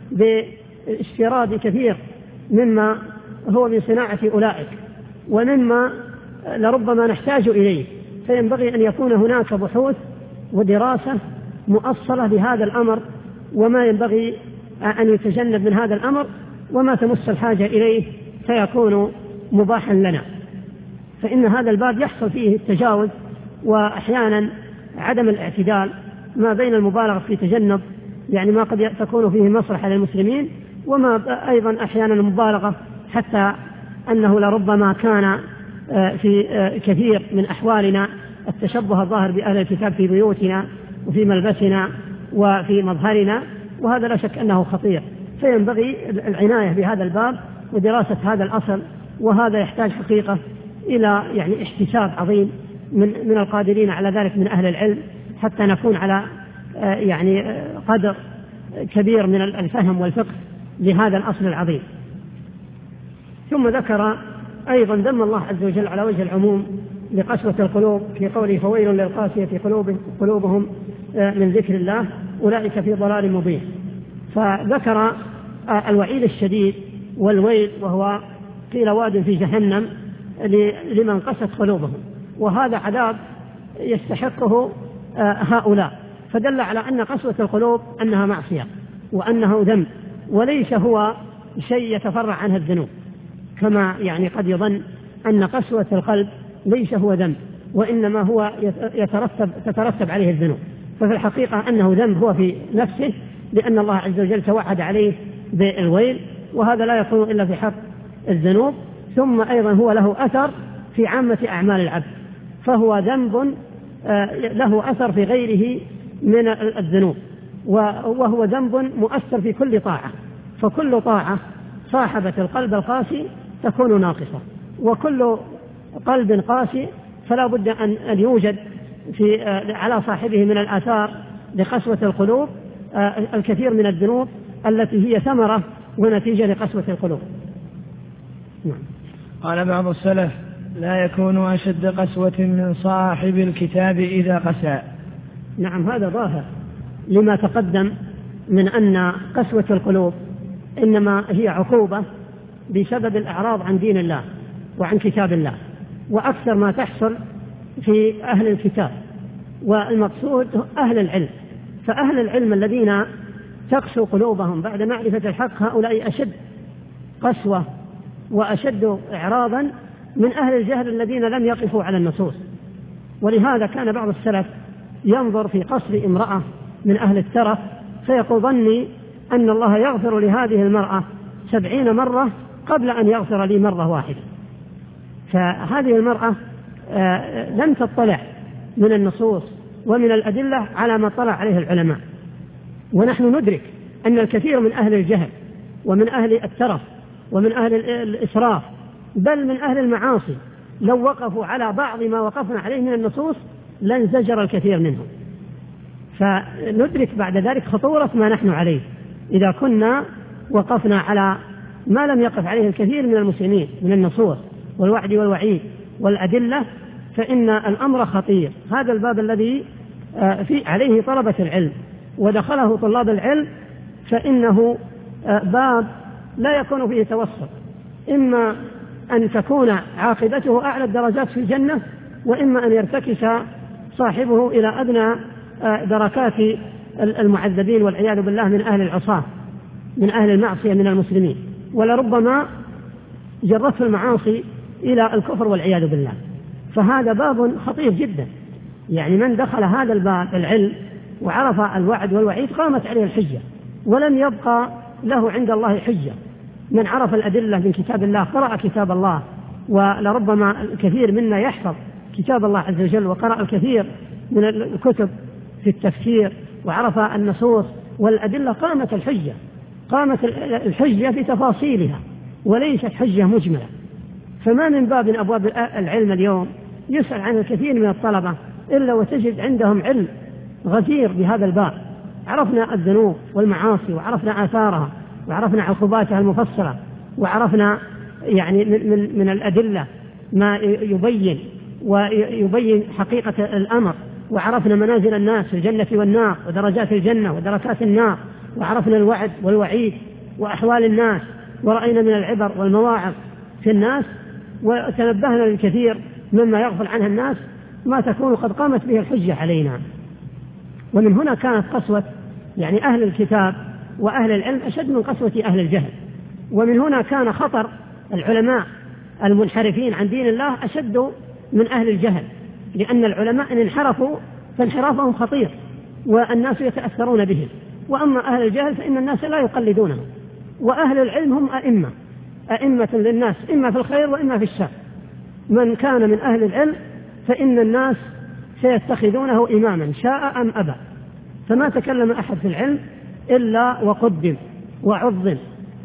باستيراد كثير مما هو من صناعة أولئك ومما لربما نحتاج إليه، فينبغي أن يكون هناك بحوث ودراسة مؤصلة بهذا الأمر وما ينبغي أن يتجنب من هذا الأمر، وما تمس الحاجة إليه فيكون مباحا لنا. فإن هذا الباب يحصل فيه التجاوز وأحيانا عدم الاعتدال ما بين المبالغة في تجنب يعني ما قد تكون فيه مصلحة للمسلمين، وما أيضا أحيانا المبالغة حتى أنه لربما كان في كثير من أحوالنا التشبه الظاهر بأهل الكتاب في بيوتنا وفي ملبسنا وفي مظهرنا، وهذا لا شك أنه خطير. فينبغي العناية بهذا الباب ودراسة هذا الأصل، وهذا يحتاج حقيقة إلى يعني احتساب عظيم من من القادرين على ذلك من أهل العلم حتى نكون على يعني قدر كبير من الفهم والفقه لهذا الأصل العظيم. ثم ذكر أيضا ذم الله عز وجل على وجه العموم لقسوة القلوب في قوله فويل للقاسية قلوبهم من ذكر الله أولئك في ضلال مبين. فذكر الوعيد الشديد والويل، وهو قيل واد في جهنم لمن قست قلوبهم، وهذا عذاب يستحقه هؤلاء. فدل على أن قسوة القلوب أنها معصية وأنه ذنب، وليس هو شيء يتفرع عنه الذنوب كما يعني قد يظن أن قسوة القلب ليس هو ذنب، وإنما هو يترتب تترتب عليه الذنوب. ففي الحقيقة أنه ذنب هو في نفسه، لأن الله عز وجل توعد عليه بالويل، وهذا لا يكون إلا في حق الذنوب. ثم أيضا هو له أثر في عامة أعمال العبد، فهو ذنب له أثر في غيره من الذنوب، وهو ذنب مؤثر في كل طاعة. فكل طاعة صاحبة القلب القاسي تكون ناقصة، وكل قلب قاسي فلا بد أن يوجد في على صاحبه من الآثار لقسوة القلوب الكثير من الذنوب التي هي ثمرة ونتيجة لقسوة القلوب. نعم. قال بعض السلف لا يكون أشد قسوة من صاحب الكتاب إذا قسى. نعم، هذا ظاهر لما تقدم من أن قسوة القلوب إنما هي عقوبة بسبب الإعراض عن دين الله وعن كتاب الله، وأكثر ما تحصل في أهل الكتاب، والمقصود أهل العلم. فأهل العلم الذين تقسو قلوبهم بعد معرفة الحق هؤلاء أشد قسوة وأشد إعراضا من أهل الجهل الذين لم يقفوا على النصوص. ولهذا كان بعض السلف ينظر في قصر امرأة من أهل الترف فيقول ظني أن الله يغفر لهذه المرأة سبعين مرة قبل أن يغفر لي مرة واحدة. فهذه المرأة لم تطلع من النصوص ومن الأدلة على ما طلع عليه العلماء. ونحن ندرك أن الكثير من أهل الجهل ومن أهل الترف ومن أهل الإسراف بل من أهل المعاصي لو وقفوا على بعض ما وقفنا عليه من النصوص لانزجر الكثير منهم. فندرك بعد ذلك خطورة ما نحن عليه إذا كنا وقفنا على ما لم يقف عليه الكثير من المسلمين من النصوص والوعد والوعيد والأدلة، فإن الأمر خطير. هذا الباب الذي في عليه طلبة العلم ودخله طلاب العلم فإنه باب لا يكون فيه توسط، إما أن تكون عاقبته أعلى الدرجات في الجنة، وإما أن يرتكس صاحبه إلى أدنى دركات المعذبين والعياذ بالله من أهل العصاة من أهل المعصية من المسلمين، ولربما جرته المعاصي إلى الكفر والعياذ بالله. فهذا باب خطير جدا، يعني من دخل هذا الباب العلم وعرف الوعد والوعيد قامت عليه الحجة ولم يبقى له عند الله حجة. من عرف الأدلة من كتاب الله قرأ كتاب الله، ولربما الكثير منا يحفظ كتاب الله عز وجل وقرأ الكثير من الكتب في التفسير وعرف النصوص والأدلة، قامت الحجة قامت الحجة في تفاصيلها وليست حجة مجملة. فما من باب من أبواب العلم اليوم يسأل عن الكثير من الطلبة إلا وتجد عندهم علم غزير بهذا الباب. عرفنا الذنوب والمعاصي وعرفنا آثارها وعرفنا عقوباتها المفصلة وعرفنا يعني من, من الأدلة ما يبين ويبين حقيقة الأمر، وعرفنا منازل الناس في الجنة والنار ودرجات الجنة ودركات النار، وعرفنا الوعد والوعيد وأحوال الناس، ورأينا من العبر والمواعظ في الناس، وتنبهنا للكثير مما يغفل عنها الناس ما تكون قد قامت به الحجة علينا. ومن هنا كانت قسوة يعني أهل الكتاب وأهل العلم أشد من قسوة أهل الجهل. ومن هنا كان خطر العلماء المنحرفين عن دين الله أشد من أهل الجهل، لأن العلماء إن انحرفوا فانحرافهم خطير والناس يتأثرون بهم، وأما أهل الجهل فإن الناس لا يقلدونهم. وأهل العلم هم أئمة أئمة للناس إما في الخير وإما في الشر. من كان من أهل العلم فإن الناس سيتخذونه إماما شاء أم أبى. فما تكلم أحد في العلم إلا وقدم وعظم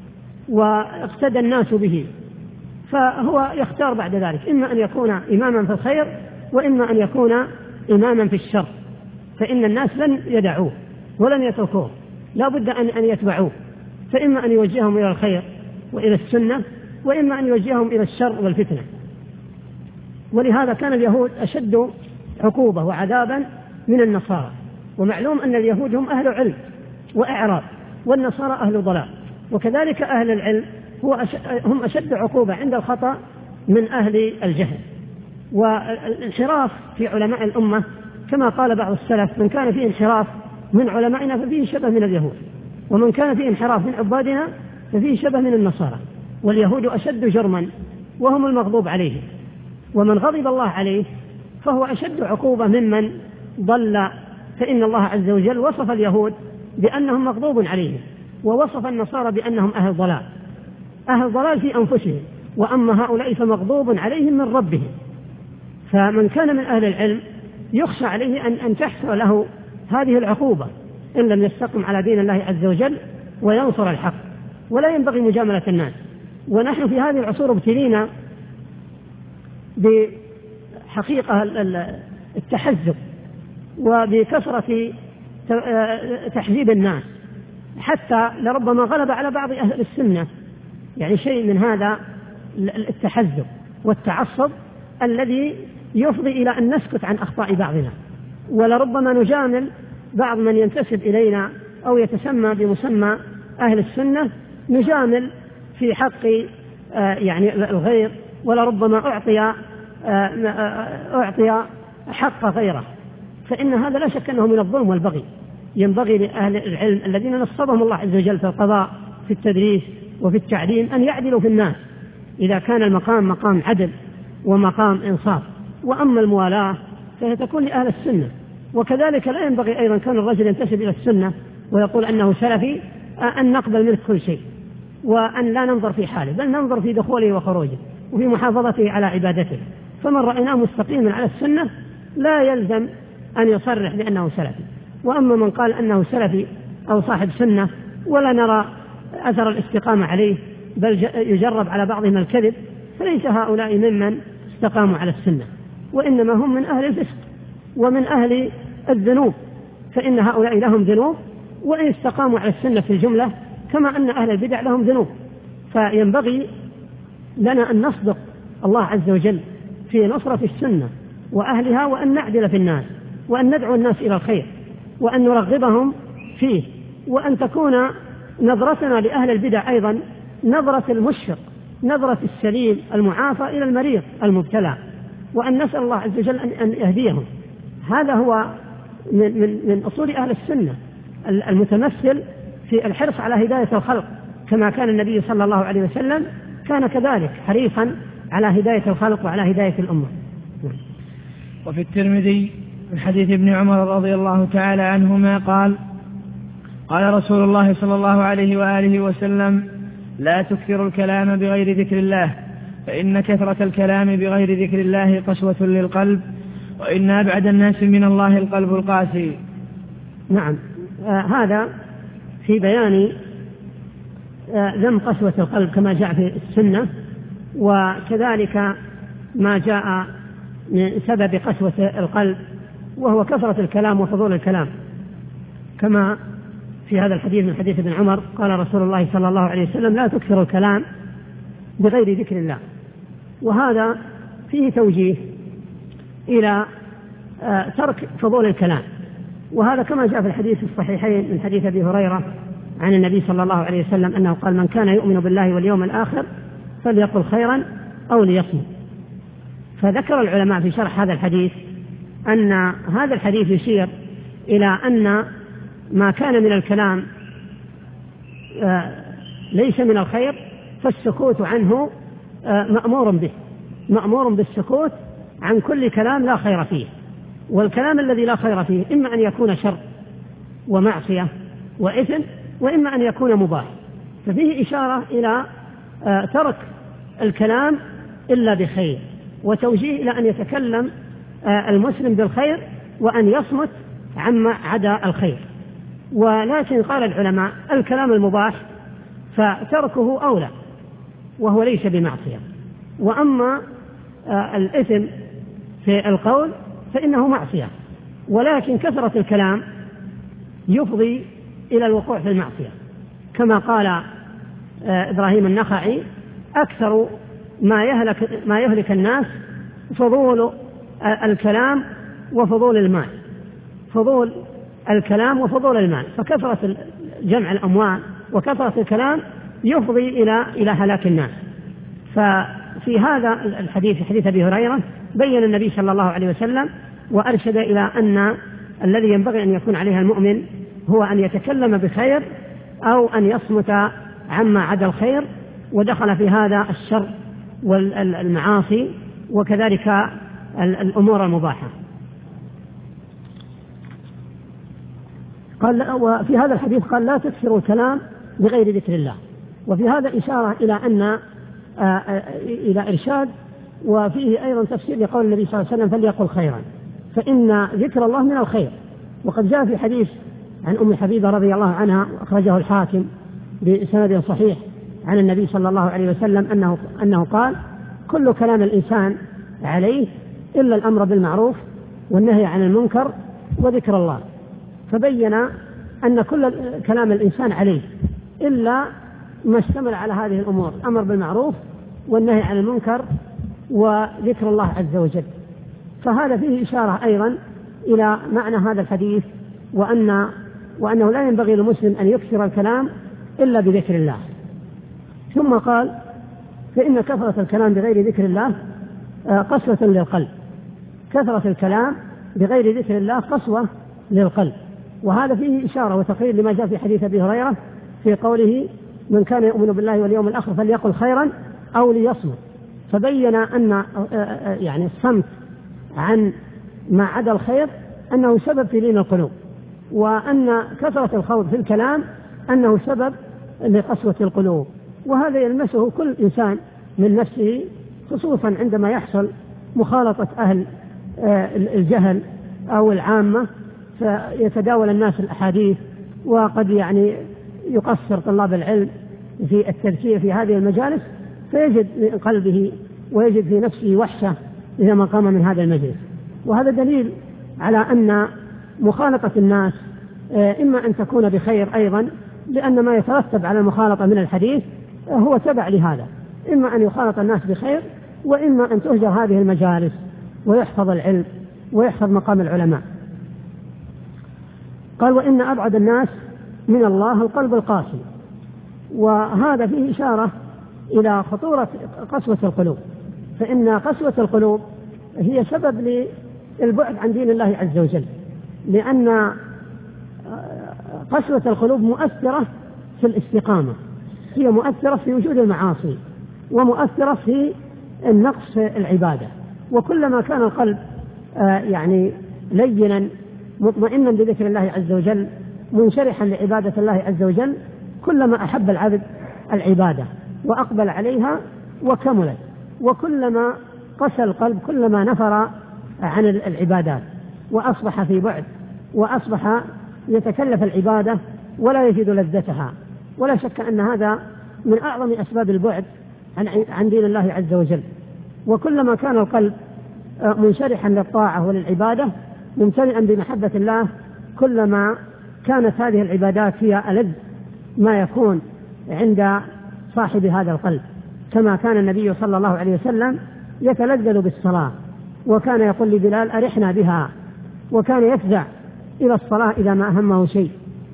واقتدى الناس به، فهو يختار بعد ذلك إما أن يكون إماما في الخير وإما أن يكون إماما في الشر، فإن الناس لن يدعوه ولن يتركوه، لا بد أن أن يتبعوه، فإما أن يوجههم إلى الخير وإلى السنة وإما أن يوجههم إلى الشر والفتنة. ولهذا كان اليهود أشد عقوبة وعذابا من النصارى. ومعلوم أن اليهود هم أهل علم وإعراض والنصارى أهل ضلال، وكذلك أهل العلم هو هم أشد عقوبة عند الخطأ من أهل الجهل. والانحراف في علماء الأمة كما قال بعض السلف من كان فيه انحراف من علمائنا ففيه شبه من اليهود، ومن كان فيه انحراف من عبادنا ففيه شبه من النصارى. واليهود أشد جرما وهم المغضوب عليهم، ومن غضب الله عليه فهو أشد عقوبة ممن ضل. فإن الله عز وجل وصف اليهود بأنهم مغضوب عليهم، ووصف النصارى بأنهم أهل ضلال أهل ضلال في أنفسهم، وأما هؤلاء فمغضوب عليهم من ربهم. فمن كان من أهل العلم يخشى عليه أن, أن تحصل له هذه العقوبة إن لم يستقم على دين الله عز وجل وينصر الحق، ولا ينبغي مجاملة الناس. ونحن في هذه العصور ابتلينا بحقيقة التحزب وبكثرة تحزيب الناس، حتى لربما غلب على بعض أهل السنة يعني شيء من هذا التحزب والتعصب الذي يفضي إلى أن نسكت عن أخطاء بعضنا، ولربما نجامل بعض من ينتسب إلينا أو يتسمى بمسمى أهل السنة، نجامل في حق يعني الغير، ولربما أعطي أعطي حق غيره، فإن هذا لا شك أنه من الظلم والبغي. ينبغي لأهل العلم الذين نصبهم الله عز وجل في القضاء في التدريس وفي التعليم أن يعدلوا في الناس إذا كان المقام مقام عدل ومقام إنصاف. وأما الموالاة فهي تكون لأهل السنة. وكذلك لا ينبغي أيضا كان الرجل ينتسب إلى السنة ويقول أنه سلفي أن نقبل منه كل شيء وأن لا ننظر في حاله، بل ننظر في دخوله وخروجه وفي محافظته على عبادته. فمن رأيناه مستقيما على السنة لا يلزم أن يصرح بأنه سلفي. وأما من قال أنه سلفي أو صاحب سنة ولا نرى أثر الاستقامة عليه بل يجرب على بعضهم الكذب، فليس هؤلاء ممن استقاموا على السنة، وإنما هم من أهل الفسق ومن أهل الذنوب، فإن هؤلاء لهم ذنوب وإن استقاموا على السنة في الجملة، كما أن أهل البدع لهم ذنوب. فينبغي لنا أن نصدق الله عز وجل في نصرة السنة وأهلها، وأن نعدل في الناس، وأن ندعو الناس إلى الخير، وأن نرغبهم فيه، وأن تكون نظرتنا لأهل البدع أيضا نظرة المشفق، نظرة السليم المعافى إلى المريض المبتلى، وأن نسأل الله عز وجل أن يهديهم. هذا هو من, من, من أصول أهل السنة المتمثل في الحرص على هداية الخلق، كما كان النبي صلى الله عليه وسلم كان كذلك حريصا على هداية الخلق وعلى هداية الأمة. وفي الترمذي من حديث ابن عمر رضي الله تعالى عنهما قال: قال رسول الله صلى الله عليه وآله وسلم: لا تكثروا الكلام بغير ذكر الله، فإن كثرة الكلام بغير ذكر الله قسوة للقلب، وإن أبعد الناس من الله القلب القاسي. نعم، آه هذا في بيان آه ذم قسوة القلب كما جاء في السنة، وكذلك ما جاء من سبب قسوة القلب وهو كثرة الكلام وفضول الكلام، كما في هذا الحديث من حديث ابن عمر قال رسول الله صلى الله عليه وسلم: لا تكثروا الكلام بغير ذكر الله. وهذا فيه توجيه إلى آه ترك فضول الكلام، وهذا كما جاء في الحديث الصحيحين من حديث أبي هريرة عن النبي صلى الله عليه وسلم أنه قال: من كان يؤمن بالله واليوم الآخر فليقل خيرا أو ليصمت. فذكر العلماء في شرح هذا الحديث أن هذا الحديث يشير إلى أن ما كان من الكلام آه ليس من الخير، فالسكوت عنه آه مأمور به، مأمور بالسكوت عن كل كلام لا خير فيه. والكلام الذي لا خير فيه إما أن يكون شر ومعصية وإثم، وإما أن يكون مباح. ففيه إشارة إلى آه ترك الكلام إلا بخير، وتوجيه إلى أن يتكلم آه المسلم بالخير وأن يصمت عما عدا الخير. ولكن قال العلماء: الكلام المباح فتركه أولى وهو ليس بمعصية، وأما آه الإثم في القول فإنه معصية، ولكن كثرة الكلام يفضي إلى الوقوع في المعصية، كما قال آه إبراهيم النخعي: أكثر ما يهلك, ما يهلك الناس فضول آه الكلام وفضول المال، فضول الكلام وفضول المال. فكثرة جمع الأموال وكثرة الكلام يفضي إلى إلى هلاك الناس. ففي هذا الحديث حديث أبي هريرة بين النبي صلى الله عليه وسلم وأرشد إلى أن الذي ينبغي أن يكون عليها المؤمن هو أن يتكلم بخير أو أن يصمت عما عدا الخير، ودخل في هذا الشر والمعاصي وكذلك الأمور المباحة. قال: وفي هذا الحديث قال: لا تكثروا الكلام بغير ذكر الله. وفي هذا إشارة إلى أن إلى إرشاد، وفيه أيضا تفسير لقول النبي صلى الله عليه وسلم: فليقل خيرا، فإن ذكر الله من الخير. وقد جاء في حديث عن أم حبيبة رضي الله عنها أخرجه الحاكم بسند صحيح عن النبي صلى الله عليه وسلم أنه, أنه قال: كل كلام الإنسان عليه إلا الأمر بالمعروف والنهي عن المنكر وذكر الله. فبين أن كل كلام الإنسان عليه إلا ما اشتمل على هذه الأمور: الأمر بالمعروف والنهي عن المنكر وذكر الله عز وجل. فهذا فيه إشارة أيضا إلى معنى هذا الحديث، وأن وأنه لا ينبغي للمسلم أن يكثر الكلام إلا بذكر الله. ثم قال: فإن كثرة الكلام بغير ذكر الله قسوة للقلب. كثرة الكلام بغير ذكر الله قسوة للقلب. وهذا فيه إشارة وتقرير لما جاء في حديث أبي هريرة في قوله: من كان يؤمن بالله واليوم الآخر فليقل خيرا أو ليصمت. فبين أن يعني الصمت عن ما عدا الخير أنه سبب في لين القلوب، وأن كثرة الخوض في الكلام أنه سبب لقسوة القلوب. وهذا يلمسه كل إنسان من نفسه، خصوصا عندما يحصل مخالطة أهل الجهل أو العامة، فيتداول الناس الأحاديث، وقد يعني يقصر طلاب العلم في التذكير في هذه المجالس، فيجد من قلبه ويجد في نفسه وحشة إذا ما قام من هذا المجلس. وهذا دليل على أن مخالطة الناس إما أن تكون بخير أيضا، لأن ما يترتب على المخالطة من الحديث هو تبع لهذا، إما أن يخالط الناس بخير، وإما أن تهجر هذه المجالس ويحفظ العلم ويحفظ مقام العلماء. قال: وإن أبعد الناس من الله القلب القاسي. وهذا فيه إشارة إلى خطورة قسوة القلوب، فإن قسوة القلوب هي سبب للبعد عن دين الله عز وجل، لأن قسوة القلوب مؤثرة في الاستقامة، هي مؤثرة في وجود المعاصي، ومؤثرة في النقص في العبادة. وكلما كان القلب يعني لينا مطمئنا بذكر الله عز وجل منشرحا لعبادة الله عز وجل، كلما أحب العبد العبادة وأقبل عليها وكملت. وكلما قسى القلب كلما نفر عن العبادات وأصبح في بعد، وأصبح يتكلف العبادة ولا يجد لذتها. ولا شك أن هذا من أعظم أسباب البعد عن دين الله عز وجل. وكلما كان القلب منشرحا للطاعة وللعبادة ممتلئا بمحبة الله، كلما كانت هذه العبادات هي ألذ ما يكون عند صاحب هذا القلب، كما كان النبي صلى الله عليه وسلم يتلذذ بالصلاة، وكان يقول لبلال: أرحنا بها، وكان يفزع إلى الصلاة إذا ما أهمه شيء.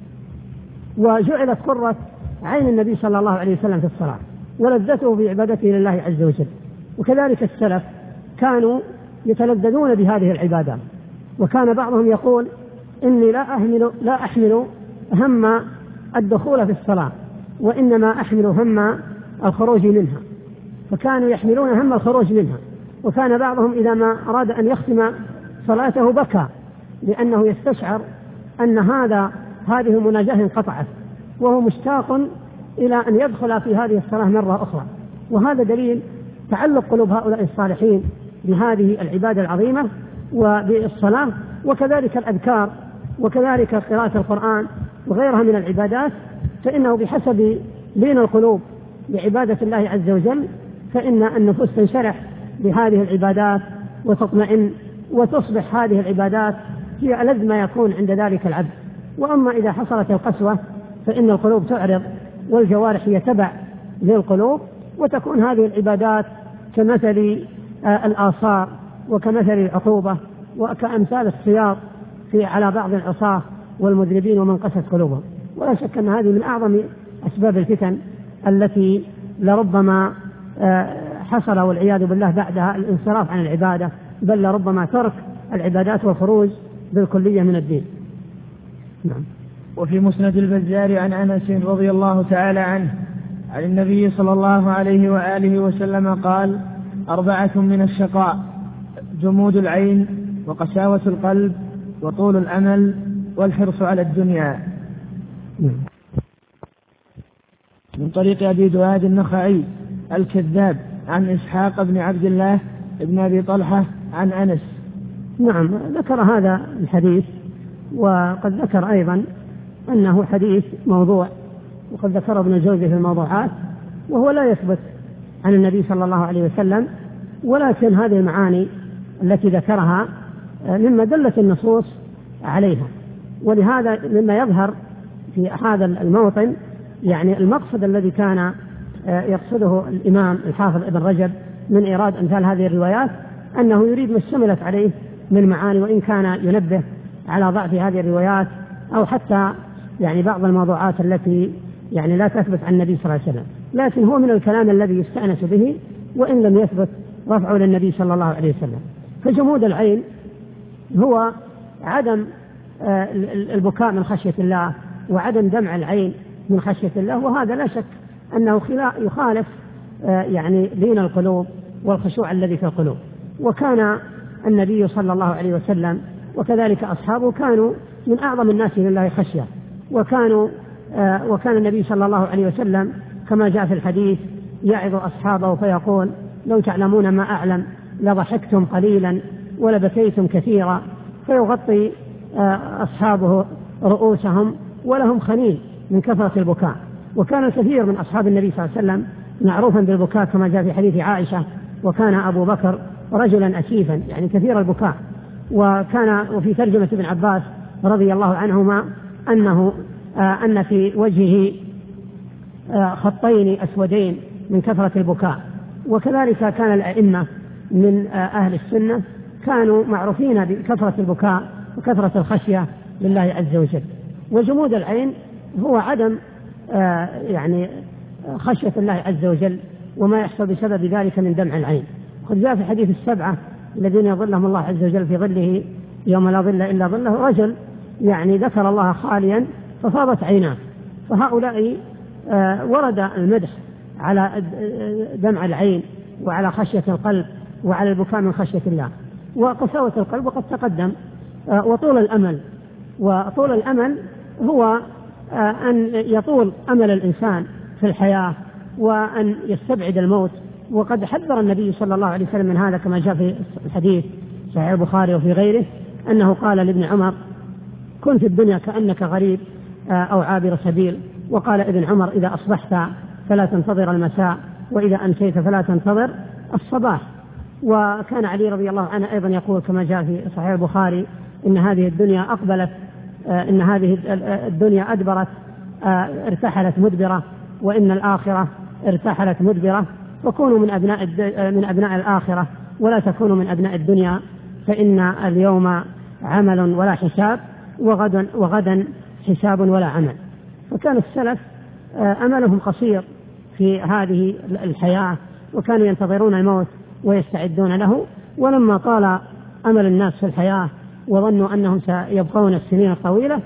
وجعلت قرة عين النبي صلى الله عليه وسلم في الصلاة ولذته في عبادته لله عز وجل. وكذلك السلف كانوا يتلذذون بهذه العبادات، وكان بعضهم يقول: إني لا أحمل, لا أحمل هم الدخول في الصلاة، وإنما أحمل هم الخروج منها. فكانوا يحملون هم الخروج منها. وكان بعضهم إذا ما أراد أن يختم صلاته بكى، لأنه يستشعر أن هذا هذه المناجاة انقطعت، وهو مشتاق إلى أن يدخل في هذه الصلاة مرة أخرى. وهذا دليل تعلق قلوب هؤلاء الصالحين بهذه العبادة العظيمة وبالصلاة، وكذلك الأذكار، وكذلك قراءة القرآن وغيرها من العبادات، فإنه بحسب لين القلوب لعبادة الله عز وجل فإن النفوس تنشرح بهذه العبادات وتطمئن، وتصبح هذه العبادات هي ألذ ما يكون عند ذلك العبد. وأما إذا حصلت القسوة فإن القلوب تعرض والجوارح هي تبع للقلوب، وتكون هذه العبادات كمثل الآثار وكمثل العقوبة وكأمثال السياط في على بعض العصاة والمذنبين ومن قست قلوبهم. ولا شك أن هذه من أعظم أسباب الفتن التي لربما حصل والعياذ بالله بعدها الانصراف عن العبادة، بل لربما ترك العبادات والخروج بالكلية من الدين. نعم. وفي مسند البزار عن أنس رضي الله تعالى عنه عن النبي صلى الله عليه وآله وسلم قال: أربعة من الشقاء: جمود العين، وقساوة القلب، وطول الأمل، والحرص على الدنيا. من طريق أبي دؤاد النخعي الكذاب عن إسحاق بن عبد الله بن أبي طلحة عن أنس. نعم، ذكر هذا الحديث، وقد ذكر أيضا أنه حديث موضوع، وقد ذكر ابن الجوزي في الموضوعات، وهو لا يثبت عن النبي صلى الله عليه وسلم، ولكن هذه المعاني التي ذكرها مما دلت النصوص عليها. ولهذا مما يظهر في هذا الموطن يعني المقصد الذي كان يقصده الإمام الحافظ ابن رجب من إيراد أمثال هذه الروايات أنه يريد ما اشتملت عليه من معاني، وإن كان ينبه على ضعف هذه الروايات أو حتى يعني بعض الموضوعات التي يعني لا تثبت عن النبي صلى الله عليه وسلم، لكن هو من الكلام الذي يستأنس به وإن لم يثبت رفعه للنبي صلى الله عليه وسلم. فجمود العين هو عدم البكاء من خشية الله وعدم دمع العين من خشية الله، وهذا لا شك أنه يخالف يعني لين القلوب والخشوع الذي في القلوب. وكان النبي صلى الله عليه وسلم وكذلك أصحابه كانوا من أعظم الناس لله خشية، وكانوا وكان النبي صلى الله عليه وسلم كما جاء في الحديث يعظ أصحابه فيقول: لو تعلمون ما أعلم لضحكتم قليلا ولبكيتم كثيرا، فيغطي أصحابه رؤوسهم ولهم خنين من كثرة البكاء. وكان الكثير من أصحاب النبي صلى الله عليه وسلم معروفا بالبكاء كما جاء في حديث عائشة: وكان أبو بكر رجلا أسيفا، يعني كثير البكاء. وكان وفي ترجمة ابن عباس رضي الله عنهما أنه آه أن في وجهه آه خطين أسودين من كثرة البكاء. وكذلك كان الأئمة من آه أهل السنة كانوا معروفين بكثرة البكاء وكثرة الخشية لله عز وجل. وجمود العين هو عدم آه يعني خشية الله عز وجل وما يحصل بسبب ذلك من دمع العين. قد جاء في حديث السبعة الذين يظلهم الله عز وجل في ظله يوم لا ظل إلا ظله، رجل يعني ذكر الله خاليا ففاضت عيناه. فهؤلاء آه ورد المدح على دمع العين وعلى خشية القلب وعلى البكاء من خشية الله وقساوة القلب، وقد تقدم آه وطول الأمل. وطول الأمل هو آه أن يطول أمل الإنسان في الحياة وأن يستبعد الموت. وقد حذر النبي صلى الله عليه وسلم من هذا كما جاء في الحديث صحيح البخاري وفي غيره أنه قال لابن عمر: كن في الدنيا كأنك غريب أو عابر سبيل. وقال ابن عمر: إذا أصبحت فلا تنتظر المساء، وإذا أمسيت فلا تنتظر الصباح. وكان علي رضي الله عنه أيضا يقول كما جاء في صحيح البخاري: إن هذه الدنيا أقبلت، إن هذه الدنيا أدبرت ارتحلت مدبرة، وإن الآخرة ارتحلت مدبرة. فكونوا من أبناء من أبناء الآخرة ولا تكونوا من أبناء الدنيا، فإن اليوم عمل ولا حساب، وغدا وغدا حساب ولا عمل. فكان السلف أملهم قصير في هذه الحياة، وكانوا ينتظرون الموت ويستعدون له. ولما طال أمل الناس في الحياة وظنوا أنهم سيبقون السنين الطويلة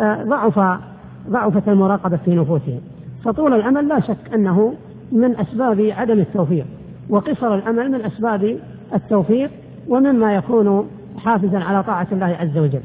ضعف ضعفت المراقبة في نفوسهم. فطول الأمل لا شك أنه من أسباب عدم التوفيق، وقصر الأمل من أسباب التوفيق ومما يكون حافزا على طاعة الله عز وجل.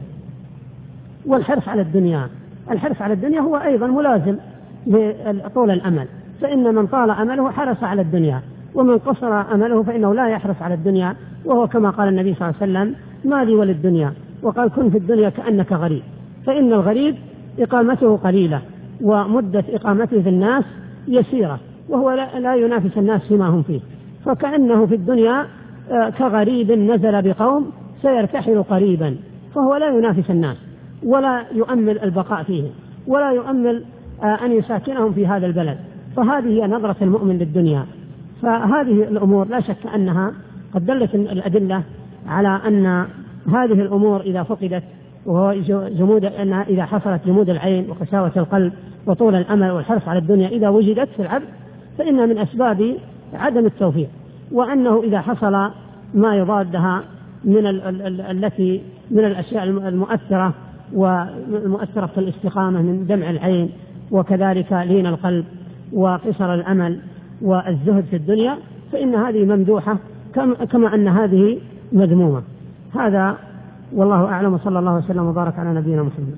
والحرص على الدنيا الحرص على الدنيا هو أيضا ملازم لطول الأمل، فإن من طال أمله حرص على الدنيا، ومن قصر أمله فإنه لا يحرص على الدنيا. وهو كما قال النبي صلى الله عليه وسلم: ما لي وللدنيا، وقال: كن في الدنيا كأنك غريب. فإن الغريب إقامته قليلة ومدة إقامته في الناس يسيرة، وهو لا ينافس الناس فيما هم فيه. فكأنه في الدنيا كغريب نزل بقوم سيرتحل قريبا، فهو لا ينافس الناس ولا يؤمل البقاء فيه ولا يؤمل أن يساكنهم في هذا البلد. فهذه هي نظرة المؤمن للدنيا. فهذه الأمور لا شك أنها قد دلت الأدلة على أن هذه الأمور إذا فقدت، وهو جمود أن إذا حصلت جمود العين وقساوة القلب وطول الأمل والحرص على الدنيا إذا وجدت في العبد، فإن من أسباب عدم التوفيق. وأنه إذا حصل ما يضادها من التي من الأشياء المؤثرة والمؤثرة في الاستقامة من دمع العين وكذلك لين القلب وقصر الأمل والزهد في الدنيا، فإن هذه ممدوحة كما أن هذه مذمومة. هذا والله أعلم، وصلى الله وسلم وبارك على نبينا محمد.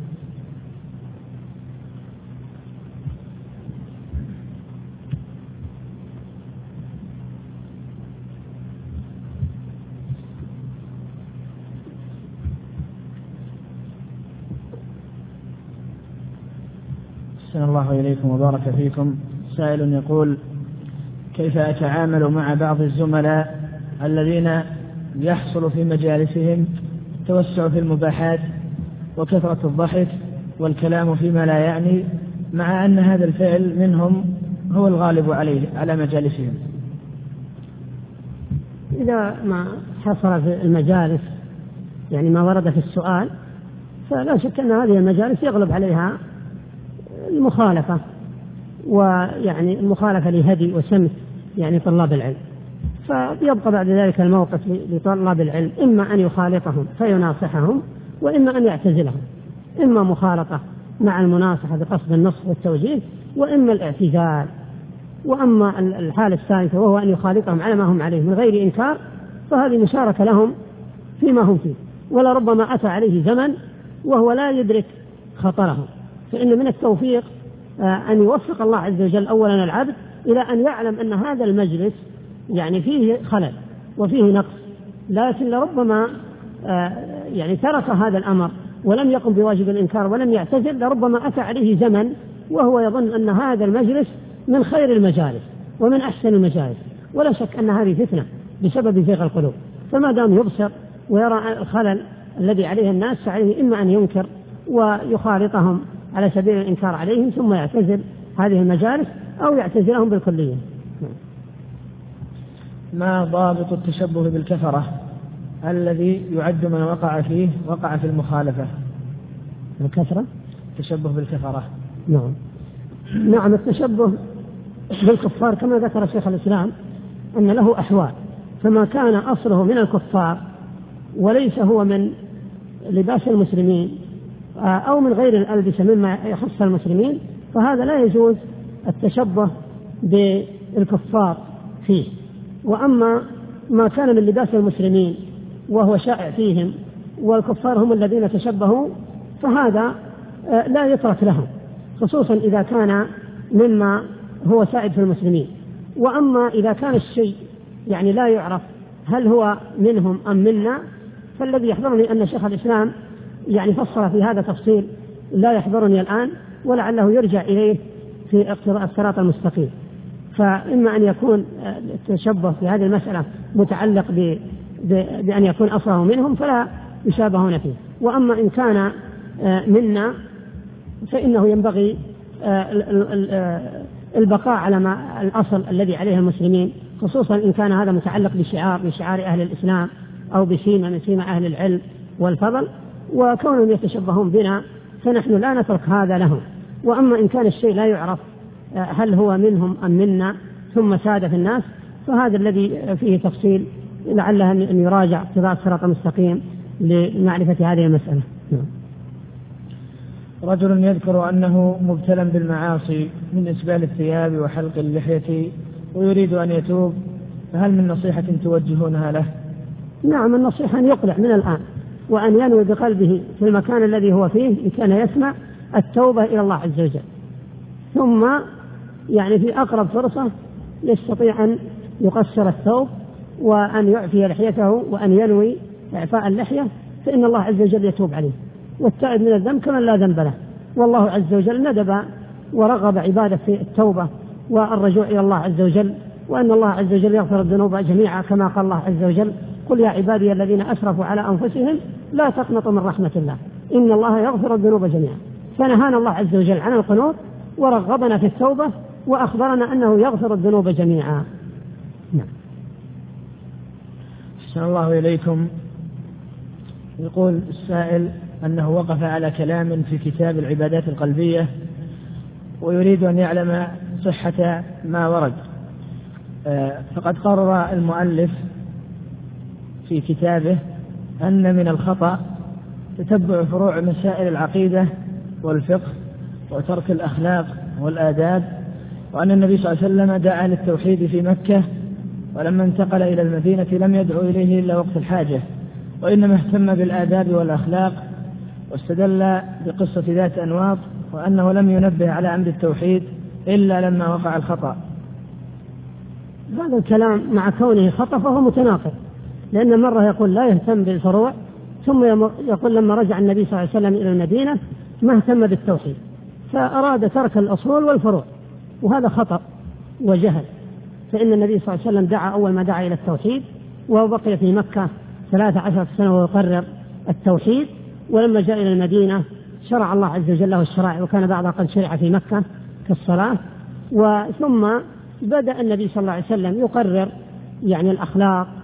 أحسن الله إليكم وبارك فيكم. سائل يقول: كيف أتعامل مع بعض الزملاء الذين يحصل في مجالسهم توسع في المباحات وكثرة الضحك والكلام فيما لا يعني، مع أن هذا الفعل منهم هو الغالب عليه على مجالسهم؟ إذا ما حصل في المجالس يعني ما ورد في السؤال، فلا شك أن هذه المجالس يغلب عليها المخالفة، ويعني المخالفة لهدي وسمت يعني طلاب العلم، فيبقى بعد ذلك الموقف لطلاب العلم إما أن يخالطهم فيناصحهم، وإما أن يعتزلهم، إما مخالطة مع المناصحة بقصد النصح والتوجيه، وإما الاعتزال. وأما الحالة الثالثة وهو أن يخالطهم على ما هم عليه من غير إنكار، فهذه مشاركة لهم فيما هم فيه، ولا ربما أتى عليه زمن وهو لا يدرك خطره. فإن من التوفيق أن يوفق الله عز وجل أولا العبد إلى أن يعلم أن هذا المجلس يعني فيه خلل وفيه نقص، لكن لربما يعني ترك هذا الأمر ولم يقم بواجب الإنكار ولم يعتزل، لربما أتى عليه زمن وهو يظن أن هذا المجلس من خير المجالس ومن أحسن المجالس، ولا شك أن هذه فتنة بسبب زيغ القلوب. فما دام يبصر ويرى الخلل الذي عليه الناس، فعليه إما أن ينكر ويخالطهم على سبيل الإنكار عليهم ثم يعتزل هذه المجالس، أو يعتزلهم بالكلية. ما ضابط التشبه بالكفرة الذي يعد من وقع فيه وقع في المخالفة؟ الكفرة التشبه بالكفرة. نعم نعم التشبه بالكفار كما ذكر شيخ الإسلام أن له أحوال، فما كان أصله من الكفار وليس هو من لباس المسلمين أو من غير الألبسة مما يخص المسلمين، فهذا لا يجوز التشبه بالكفار فيه. وأما ما كان من لباس المسلمين وهو شائع فيهم والكفار هم الذين تشبهوا، فهذا لا يترك لهم، خصوصا إذا كان مما هو سائد في المسلمين. وأما إذا كان الشيء يعني لا يعرف هل هو منهم أم منا، فالذي يحضرني أن شيخ الإسلام يعني فصل في هذا تفصيل لا يحضرني الآن، ولعله يرجع إليه في اقتضاء الصراط المستقيم. فإما أن يكون التشبه في هذه المسألة متعلق ب... ب... بأن يكون أصله منهم فلا يشابهون فيه، وأما إن كان منا فإنه ينبغي البقاء على ما الأصل الذي عليه المسلمين، خصوصا إن كان هذا متعلق بشعار من شعار أهل الإسلام أو بسيمة من سيمة أهل العلم والفضل، وكونهم يتشبهون بنا فنحن لا نترك هذا لهم. وأما إن كان الشيء لا يعرف هل هو منهم أم منا ثم ساد في الناس، فهذا الذي فيه تفصيل لعله أن يراجع اقتضاء الصراط المستقيم لمعرفة هذه المسألة. رجل يذكر أنه مبتلى بالمعاصي من إسبال الثياب وحلق اللحية ويريد أن يتوب، فهل من نصيحة توجهونها له؟ نعم النصيحة أن يقلع من الآن وأن ينوي بقلبه في المكان الذي هو فيه إن كان يسمع التوبة إلى الله عز وجل، ثم يعني في أقرب فرصة يستطيع أن يقصر الثوب وأن يعفي لحيته وأن ينوي إعفاء اللحية، فإن الله عز وجل يتوب عليه. والتائب من الذنب كمن لا ذنب له، والله عز وجل ندب ورغب عباده في التوبة والرجوع إلى الله عز وجل، وأن الله عز وجل يغفر الذنوب جميعا كما قال الله عز وجل: قل يا عبادي الذين أسرفوا على أنفسهم لا تقنطوا من رحمة الله إن الله يغفر الذنوب جميعا. فنهانا الله عز وجل عن القنوط ورغبنا في التوبة وأخبرنا أنه يغفر الذنوب جميعا. نعم. أحسن الله إليكم. يقول السائل أنه وقف على كلام في كتاب العبادات القلبية ويريد أن يعلم صحة ما ورد، فقد قرر المؤلف في كتابه أن من الخطأ تتبع فروع مسائل العقيدة والفقه وترك الأخلاق والآداب، وأن النبي صلى الله عليه وسلم دعا للتوحيد في مكة، ولما انتقل إلى المدينة لم يدعو إليه إلا وقت الحاجة، وإنما اهتم بالآداب والأخلاق، واستدل بقصة ذات أنواط، وأنه لم ينبه على أمر التوحيد إلا لما وقع الخطأ. هذا الكلام مع كونه خطأ فهو متناقض، لأن مرة يقول لا يهتم بالفروع، ثم يقول لما رجع النبي صلى الله عليه وسلم إلى المدينة ما اهتم بالتوحيد، فأراد ترك الأصول والفروع، وهذا خطأ وجهل. فإن النبي صلى الله عليه وسلم دعا أول ما دعا إلى التوحيد، وبقي في مكة ثلاث عشرة سنة ويقرر التوحيد، ولما جاء إلى المدينة شرع الله عز وجل له الشرائع، وكان بعضها قد شرع في مكة كالصلاة. وثم بدأ النبي صلى الله عليه وسلم يقرر يعني الأخلاق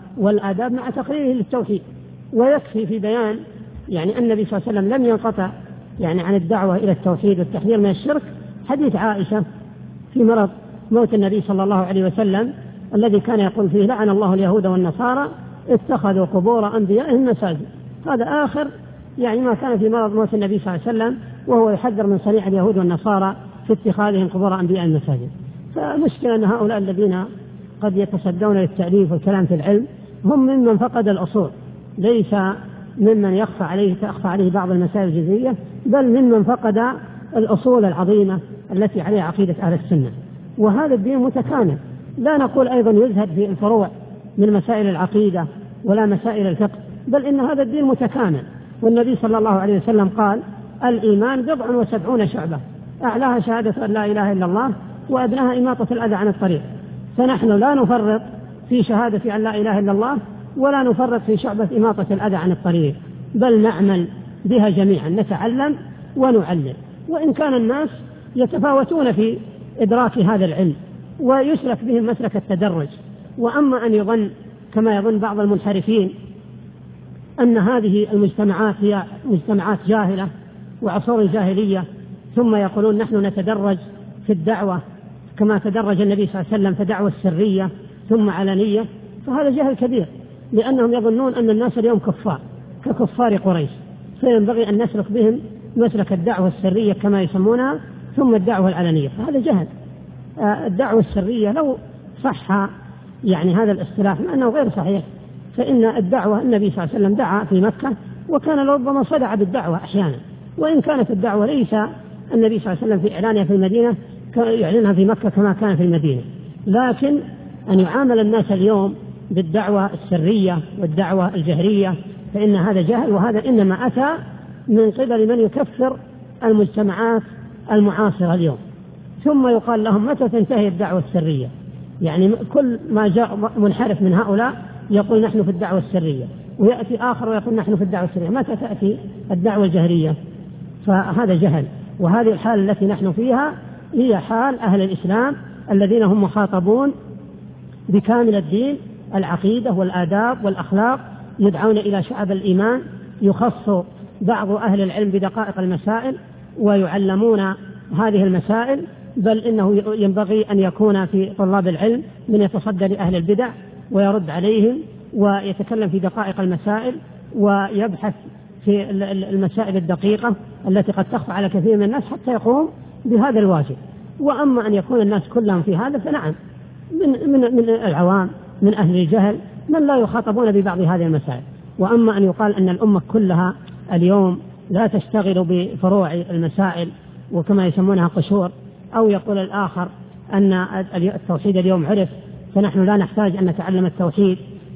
والآداب مع تقريره للتوحيد. ويكفي في بيان يعني أن النبي صلى الله عليه وسلم لم ينقطع يعني عن الدعوة إلى التوحيد والتحذير من الشرك حديث عائشة في مرض موت النبي صلى الله عليه وسلم الذي كان يقول فيه لعن الله اليهود والنصارى اتخذوا قبور أنبيائهم مساجد. هذا آخر يعني ما كان في مرض موت النبي صلى الله عليه وسلم، وهو يحذر من صنيع اليهود والنصارى في اتخاذهم قبور أنبيائهم مساجد. فمشكلة أن هؤلاء الذين قد يتصدون للتأليف والكلام في العلم هم ممن فقد الأصول، ليس ممن يخفى عليه تخفى عليه بعض المسائل الجزئية، بل ممن فقد الأصول العظيمة التي عليها عقيدة أهل السنة. وهذا الدين متكامل، لا نقول أيضا يزهد في الفروع من مسائل العقيدة ولا مسائل الفقه، بل إن هذا الدين متكامل. والنبي صلى الله عليه وسلم قال الإيمان بضع وسبعون شعبة أعلاها شهادة أن لا إله إلا الله وأدناها إماطة الأذى عن الطريق. فنحن لا نفرط في شهادة أن لا إله إلا الله ولا نفرط في شعبة إماطة الأذى عن الطريق، بل نعمل بها جميعا، نتعلم ونعلم. وإن كان الناس يتفاوتون في إدراك هذا العلم ويسلك بهم مسلك التدرج. وأما أن يظن كما يظن بعض المنحرفين أن هذه المجتمعات هي مجتمعات جاهلة وعصور جاهلية، ثم يقولون نحن نتدرج في الدعوة كما تدرج النبي صلى الله عليه وسلم في دعوة سرية ثم علنية، فهذا جهل كبير، لأنهم يظنون أن الناس اليوم كفار ككفار قريش، فينبغي أن نسلك بهم مسلك الدعوة السرية كما يسمونها ثم الدعوة العلنية، فهذا جهل. الدعوة السرية لو صح يعني هذا الاصطلاح لأنه غير صحيح، فإن الدعوة النبي صلى الله عليه وسلم دعا في مكة وكان ربما صدع بالدعوة أحيانا، وإن كانت الدعوة ليس النبي صلى الله عليه وسلم في إعلانها في المدينة يعلنها في مكة كما كان في المدينة، لكن أن يعامل الناس اليوم بالدعوة السرية والدعوة الجهرية فإن هذا جهل، وهذا إنما أتى من قبل من يكفر المجتمعات المعاصرة اليوم. ثم يقال لهم متى تنتهي الدعوة السرية؟ يعني كل ما جاء منحرف من هؤلاء يقول نحن في الدعوة السرية، ويأتي آخر ويقول نحن في الدعوة السرية، متى تأتي الدعوة الجهرية؟ فهذا جهل. وهذه الحالة التي نحن فيها هي حال أهل الإسلام الذين هم مخاطبون بكامل الدين، العقيدة والآداب والأخلاق، يدعون إلى شعب الإيمان، يخص بعض أهل العلم بدقائق المسائل ويعلمون هذه المسائل، بل إنه ينبغي أن يكون في طلاب العلم من يتصدى لأهل البدع ويرد عليهم ويتكلم في دقائق المسائل ويبحث في المسائل الدقيقة التي قد تخفى على كثير من الناس حتى يقوم بهذا الواجب. وأما أن يكون الناس كلهم في هذا فنعم، من, من, من العوام من أهل الجهل من لا يخاطبون ببعض هذه المسائل. وأما أن يقال أن الأمة كلها اليوم لا تشتغل بفروع المسائل وكما يسمونها قشور، أو يقول الآخر أن التوحيد اليوم عرف فنحن لا نحتاج أن نتعلم التوحيد،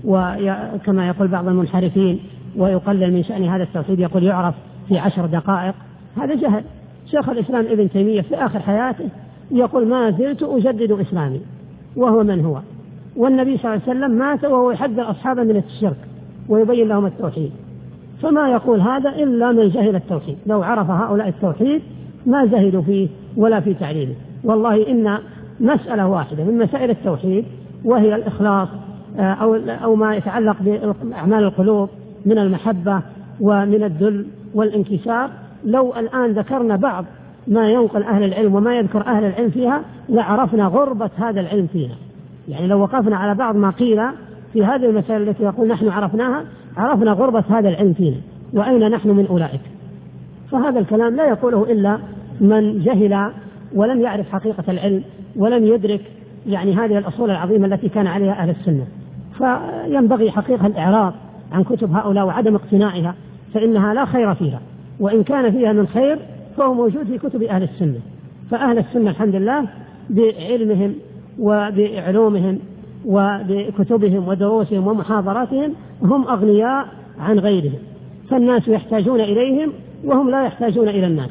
وكما يقول بعض المنحرفين ويقلل من شأن هذا التوحيد يقول يعرف في عشر دقائق، هذا جهل. شيخ الإسلام ابن تيمية في آخر حياته يقول ما زلت أجدد إسلامي، وهو من هو؟ والنبي صلى الله عليه وسلم مات وهو يحذر أصحابه من الشرك ويبين لهم التوحيد، فما يقول هذا إلا من جهل التوحيد. لو عرف هؤلاء التوحيد ما زهدوا فيه ولا في تعليمه. والله إن مسألة واحدة من مسائل التوحيد وهي الإخلاص أو أو ما يتعلق بأعمال القلوب من المحبة ومن الذل والانكسار، لو الآن ذكرنا بعض ما ينقل أهل العلم وما يذكر أهل العلم فيها لعرفنا غربة هذا العلم فينا. يعني لو وقفنا على بعض ما قيل في هذه المسائل التي يقول نحن عرفناها عرفنا غربة هذا العلم فينا وأين نحن من أولئك. فهذا الكلام لا يقوله إلا من جهل ولم يعرف حقيقة العلم ولم يدرك يعني هذه الأصول العظيمة التي كان عليها أهل السنة. فينبغي حقيقة الإعراض عن كتب هؤلاء وعدم اقتنائها، فإنها لا خير فيها، وإن كان فيها من خير فهو موجود في كتب أهل السنة. فأهل السنة الحمد لله بعلمهم وبعلومهم وبكتبهم ودروسهم ومحاضراتهم هم أغنياء عن غيرهم، فالناس يحتاجون إليهم وهم لا يحتاجون إلى الناس.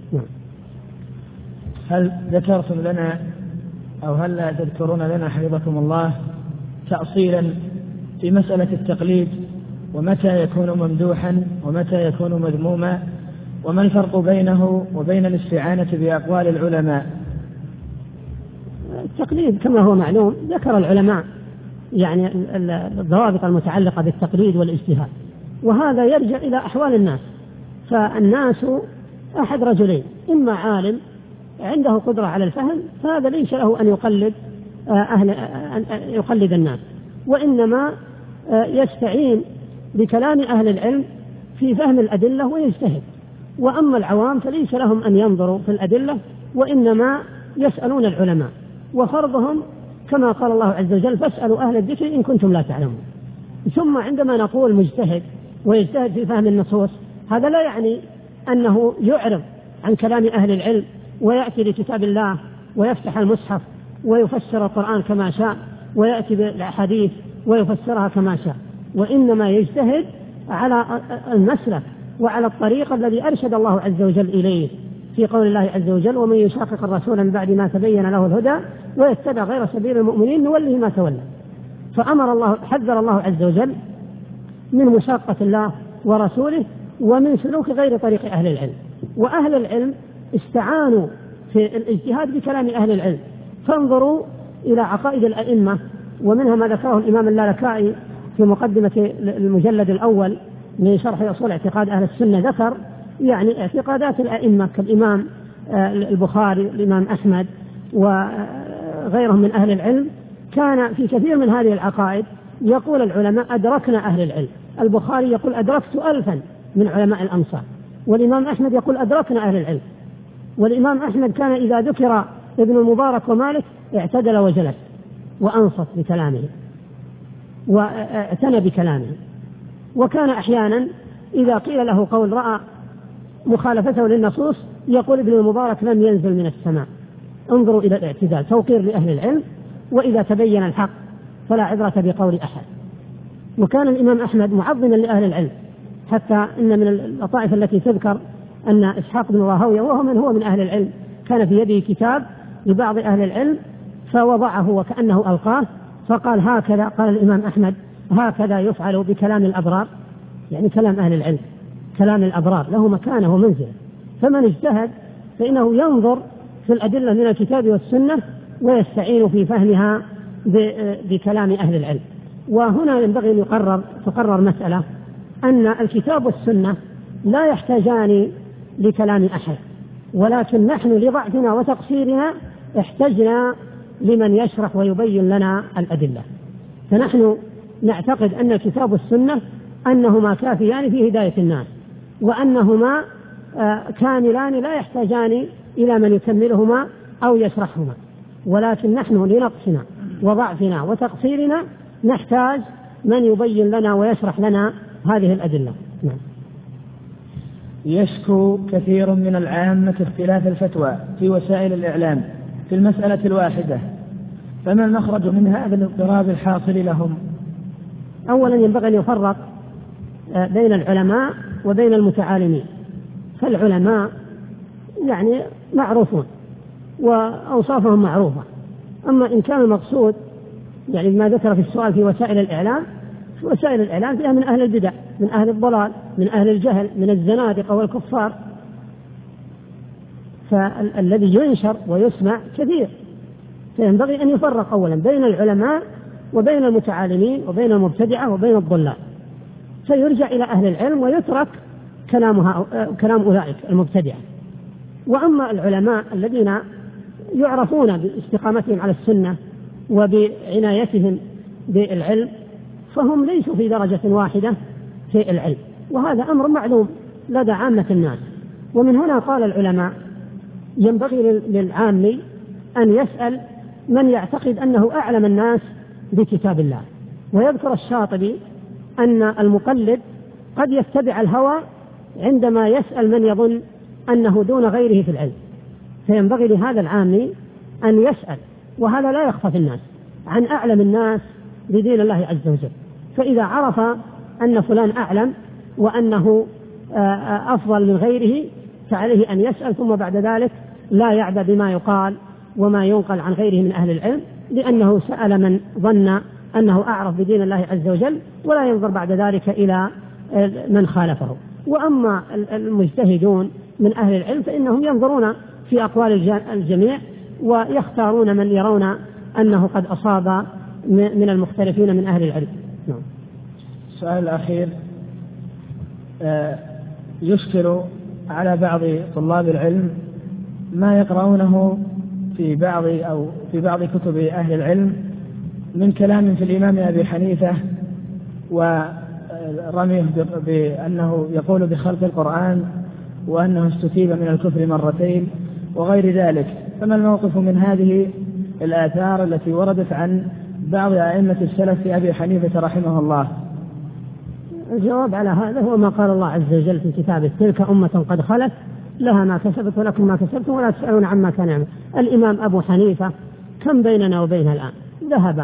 هل ذكرتم لنا أو هل لا تذكرون لنا حفظكم الله تأصيلا في مسألة التقليد، ومتى يكون ممدوحا ومتى يكون مذموما، وما الفرق بينه وبين الاستعانة بأقوال العلماء؟ التقليد كما هو معلوم ذكر العلماء يعني الضوابط المتعلقة بالتقليد والاجتهاد، وهذا يرجع إلى أحوال الناس. فالناس أحد رجلين، إما عالم عنده قدرة على الفهم فهذا ليس له أن يقلد أهل أن يقلد الناس، وإنما يستعين بكلام أهل العلم في فهم الأدلة ويجتهد. وأما العوام فليس لهم أن ينظروا في الأدلة، وإنما يسألون العلماء، وفرضهم كما قال الله عز وجل فاسألوا أهل الذكر إن كنتم لا تعلمون. ثم عندما نقول مجتهد ويجتهد في فهم النصوص، هذا لا يعني أنه يعرض عن كلام أهل العلم ويأتي لكتاب الله ويفتح المصحف ويفسر القرآن كما شاء ويأتي بالأحاديث ويفسرها كما شاء، وإنما يجتهد على المسلك وعلى الطريق الذي أرشد الله عز وجل إليه في قول الله عز وجل ومن يشاقق الرسول من بعد ما تبين له الهدى ويتبع غير سبيل المؤمنين نوله ما تولى. فأمر الله حذر الله عز وجل من مشاقة الله ورسوله ومن سلوك غير طريق أهل العلم. وأهل العلم استعانوا في الاجتهاد بكلام أهل العلم، فانظروا إلى عقائد الأئمة، ومنها ما ذكره الإمام اللالكائي في مقدمة المجلد الأول من شرح أصول اعتقاد أهل السنة، ذكر يعني اعتقادات الأئمة كالإمام البخاري الإمام أحمد وغيرهم من أهل العلم. كان في كثير من هذه العقائد يقول العلماء أدركنا أهل العلم. البخاري يقول أدركت ألفا من علماء الأمصار، والإمام أحمد يقول أدركنا أهل العلم. والإمام أحمد كان إذا ذكر ابن المبارك ومالك اعتدل وجلس وأنصت بكلامه واعتنى بكلامه. وكان أحيانا إذا قيل له قول رأى مخالفته للنصوص يقول ابن المبارك لم ينزل من السماء. انظروا إلى الاعتدال، توقير لأهل العلم، وإذا تبين الحق فلا عبرة بقول أحد. وكان الإمام أحمد معظما لأهل العلم، حتى إن من اللطائف التي تذكر أن إسحاق بن راهويه وهو من هو من أهل العلم كان في يده كتاب لبعض أهل العلم فوضعه وكأنه ألقاه فقال هكذا قال الإمام أحمد هكذا يفعل بكلام الأبرار، يعني كلام أهل العلم كلام الأبرار له مكانه ومنزله. فمن اجتهد فإنه ينظر في الأدلة من الكتاب والسنة ويستعين في فهمها بكلام أهل العلم. وهنا ينبغي أن يقرر تقرر مسألة أن الكتاب والسنة لا يحتاجان لكلام أحد، ولكن نحن لضعفنا وتقصيرنا احتجنا لمن يشرح ويبين لنا الأدلة. فنحن نعتقد أن الكتاب والسنة أنهما كافيان في هداية الناس، وأنهما كاملان لا يحتاجان إلى من يكملهما أو يشرحهما، ولكن نحن لنقصنا وضعفنا وتقصيرنا نحتاج من يبين لنا ويشرح لنا هذه الأدلة. نعم. يشكو كثير من العامة اختلاف الفتوى في وسائل الإعلام في المسألة الواحدة، فما المخرج من هذا الاضطراب الحاصل لهم؟ أولا ينبغي أن يفرق بين العلماء وبين المتعالمين. فالعلماء يعني معروفون وأوصافهم معروفة، أما إن كان المقصود يعني ما ذكر في السؤال في وسائل الإعلام، في وسائل الإعلام فيها من أهل البدع، من أهل الضلال، من أهل الجهل، من الزنادقة والكفار، فالذي ينشر ويسمع كثير. فينبغي أن يفرق أولا بين العلماء وبين المتعالمين وبين المبتدعة وبين الضلال، فيرجع إلى أهل العلم ويترك كلامها كلام أولئك المبتدعة. وأما العلماء الذين يعرفون باستقامتهم على السنة وبعنايتهم بالعلم فهم ليسوا في درجة واحدة في العلم، وهذا أمر معلوم لدى عامة الناس. ومن هنا قال العلماء ينبغي للعامي أن يسأل من يعتقد أنه أعلم الناس بكتاب الله. ويذكر الشاطبي أن المقلد قد يتبع الهوى عندما يسأل من يظن أنه دون غيره في العلم، فينبغي لهذا العامي أن يسأل، وهذا لا يخفى في الناس، عن أعلم الناس بدين الله عز وجل. فإذا عرف أن فلان أعلم وأنه أفضل من غيره فعليه أن يسأل، ثم بعد ذلك لا يعبأ بما يقال وما ينقل عن غيره من أهل العلم، لأنه سأل من ظن أنه أعرف بدين الله عز وجل، ولا ينظر بعد ذلك إلى من خالفه. وأما المجتهدون من أهل العلم فإنهم ينظرون في أقوال الجميع ويختارون من يرون أنه قد أصاب من المختلفين من أهل العلم. نعم. السؤال الأخير، يشكل على بعض طلاب العلم ما يقرؤونه في بعض أو في بعض كتب أهل العلم من كلام في الإمام أبي حنيفة ورميه بأنه يقول بخلق القرآن وأنه استتيب من الكفر مرتين وغير ذلك، فما الموقف من هذه الآثار التي وردت عن بعض أئمة السلف في أبي حنيفة رحمه الله؟ الجواب على هذا هو ما قال الله عز وجل في كتابه: تلك أمة قد خلت لها ما كسبت ولكم ما كسبتم ولا تسألون عما كان يعمل. الإمام أبو حنيفة كم بيننا وبينه الآن؟ ذهب،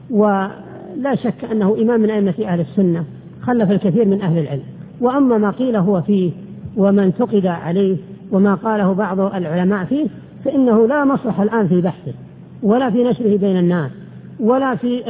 ولا شك أنه إمام من أئمة أهل السنة، خلف الكثير من أهل العلم. وأما ما قيل هو فيه وما انتقد عليه وما قاله بعض العلماء فيه فإنه لا مصلحة الآن في بحثه ولا في نشره بين الناس ولا في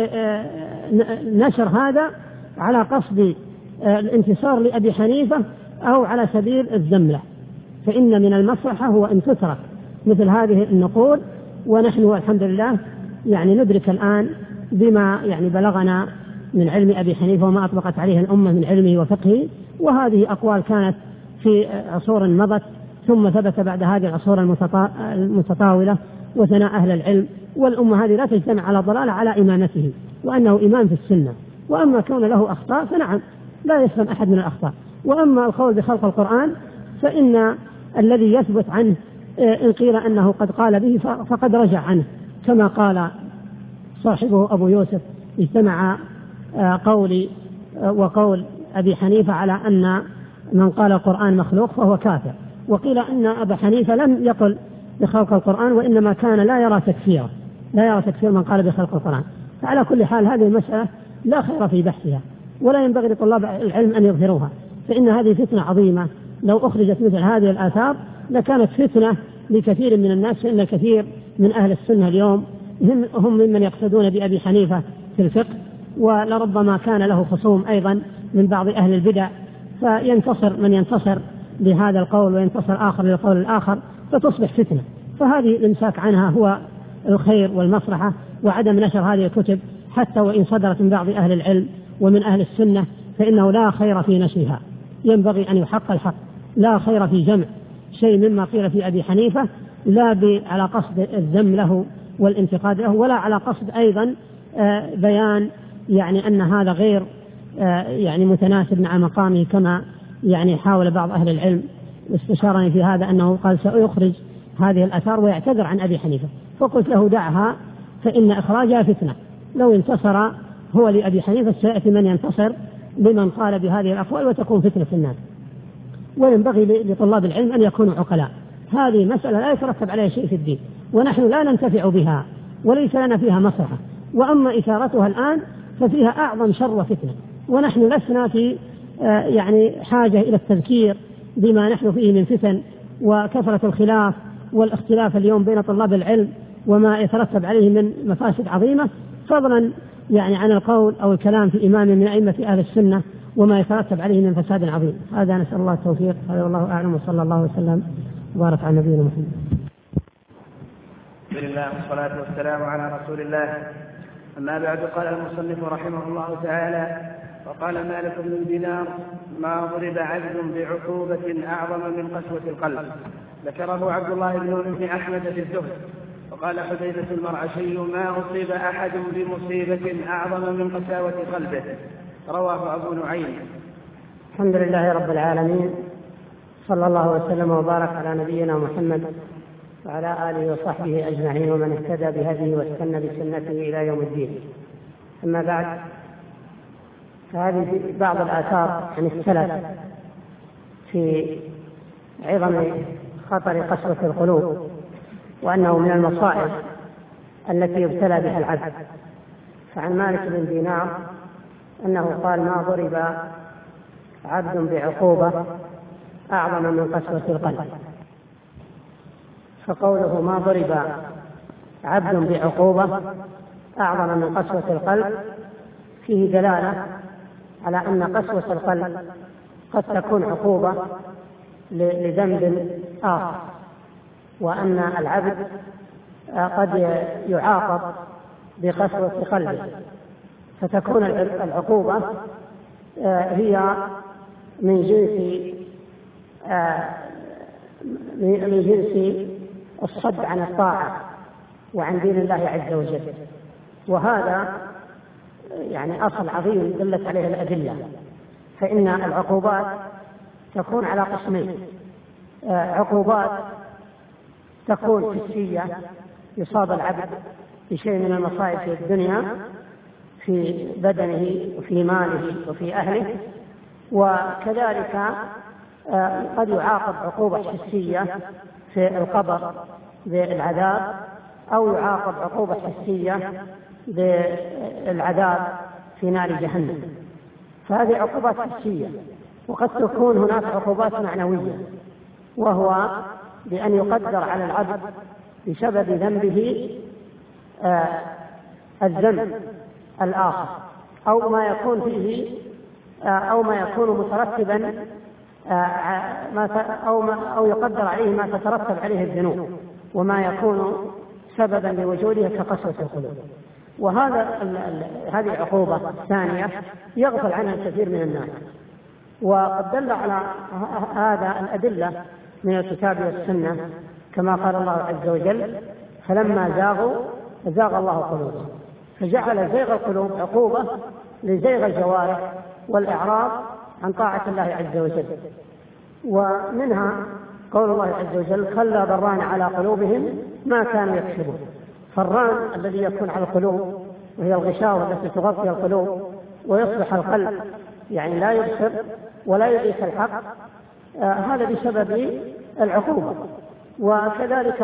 نشر هذا على قصد الانتصار لأبي حنيفة أو على سبيل الذم له، فإن من المصلحة هو أن تترك مثل هذه النقول. ونحن والحمد لله يعني ندرك الآن بما يعني بلغنا من علم أبي حنيفة وما أطلقت عليه الأمة من علمه وفقهه، وهذه أقوال كانت في عصور مضت ثم ثبت بعد هذه العصور المتطاولة وثناء أهل العلم، والأمة هذه لا تجتمع على ضلالة على إمامته وأنه إمام في السنة. وأما كون له أخطاء فنعم لا يسلم أحد من الأخطاء. وأما القول بخلق القرآن فإن الذي يثبت عنه إن قيل أنه قد قال به فقد رجع عنه، كما قال صاحبه أبو يوسف: اجتمع قولي وقول أبي حنيفة على أن من قال القرآن مخلوق فهو كافر. وقيل أن أبا حنيفة لم يقل بخلق القرآن وإنما كان لا يرى تكفيره، لا يرى تكفير من قال بخلق القرآن. فعلى كل حال هذه المسألة لا خير في بحثها ولا ينبغي لطلاب العلم أن يظهروها، فإن هذه فتنة عظيمة. لو أخرجت مثل هذه الآثار لكانت فتنة لكثير من الناس، فإن كثير من أهل السنة اليوم هم ممن يقصدون بأبي حنيفة في الفقه، ولربما كان له خصوم أيضا من بعض أهل البدع، فينتصر من ينتصر لهذا القول وينتصر آخر للقول الآخر فتصبح فتنة. فهذه الإمساك عنها هو الخير والمصلحة، وعدم نشر هذه الكتب حتى وإن صدرت من بعض أهل العلم ومن أهل السنة فإنه لا خير في نشرها. ينبغي أن يحق الحق، لا خير في جمع شيء مما قيل في أبي حنيفة لا على قصد الذم له والانتقاد له، ولا على قصد أيضا بيان يعني أن هذا غير يعني متناسب مع مقامه، كما يعني حاول بعض أهل العلم واستشارني في هذا أنه قال سيخرج هذه الآثار ويعتذر عن أبي حنيفة، فقلت له دعها فإن إخراجها فتنة. لو انتصر هو لأبي حنيفة سيأتي من ينتصر لمن قال بهذه الأقوال وتكون فتنة الناس. وينبغي لطلاب العلم أن يكونوا عقلاء. هذه مسألة لا يترتب عليها شيء في الدين ونحن لا ننتفع بها وليس لنا فيها مصلحة، وأما إثارتها الآن ففيها أعظم شر وفتنة، ونحن لسنا في يعني حاجة إلى التذكير بما نحن فيه من فتن وكثرة الخلاف والاختلاف اليوم بين طلاب العلم وما يترتب عليه من مفاسد عظيمة، فضلا يعني عن القول أو الكلام في إمام من أئمة أهل السنة وما يترتب عليه من فساد عظيم. هذا نسأل الله التوفيق، هذا والله أعلم، وصلى الله وسلم وبارك على نبينا محمد. بسم الله والصلاة والسلام على رسول الله. أما بعد، قال المصنف رحمه الله تعالى: وقال مالك بن دينار: ما ضرب عبد بعقوبة أعظم من قسوة القلب. ذكره عبد الله بن ابن أحمد في الزهد. وقال حذيفة المرعشي: ما أصيب أحد بمصيبة أعظم من قساوة قلبه. رواه أبو نعيم. الحمد لله رب العالمين، صلى الله وسلم وبارك على نبينا محمد وعلى آله وصحبه أجمعين ومن اهتدى بهديه واستنى بسنته إلى يوم الدين. أما بعد، فهذه بعض الآثار عن السلف في عظم خطر قسوة القلوب وأنه من المصائب التي يبتلى بها العبد. فعن مالك بن دينار أنه قال: ما ضرب عبد بعقوبة أعظم من قسوة القلب. فقوله ما ضرب عبد بعقوبة أعظم من قسوة القلب فيه دلالة على أن قسوة القلب قد تكون عقوبة لذنب آخر، وأن العبد قد يعاقب بقسوة قلبه، فتكون العقوبة هي من جنس من جنس الصد عن الطاعة وعن دين الله عز وجل. وهذا يعني أصل عظيم دلت عليه الأدلة. فإن العقوبات تكون على قسمين: عقوبات تكون حسية يصاب العبد بشيء من المصائب في الدنيا في بدنه وفي ماله وفي أهله، وكذلك قد يعاقب عقوبة حسية في القبر بالعذاب، أو يعاقب عقوبة حسية بالعذاب في نار جهنم. فهذه عقوبات حسية. وقد تكون هناك عقوبات معنوية، وهو بأن يقدر على العبد بسبب ذنبه آه الذنب الآخر، أو ما يكون فيه آه أو ما يكون مترتبا آه ما أو, ما أو يقدر عليه ما تترتب عليه الذنوب وما يكون سببا لوجوده كقسوة القلوب. وهذا هذه العقوبة الثانية يغفل عنها الكثير من الناس. وقد دل على هذا الأدلة من الكتاب والسنة، كما قال الله عز وجل: فلما زاغوا زاغ الله قلوبهم، فجعل زيغ القلوب عقوبة لزيغ الجوارح والإعراض عن طاعة الله عز وجل. ومنها قول الله عز وجل: كلا بران على قلوبهم ما كانوا يكسبون. فالران الذي يكون على القلوب وهي الغشاوة التي تغطي القلوب ويصبح القلب يعني لا يبصر ولا يدرك الحق، آه هذا بسبب العقوبة. وكذلك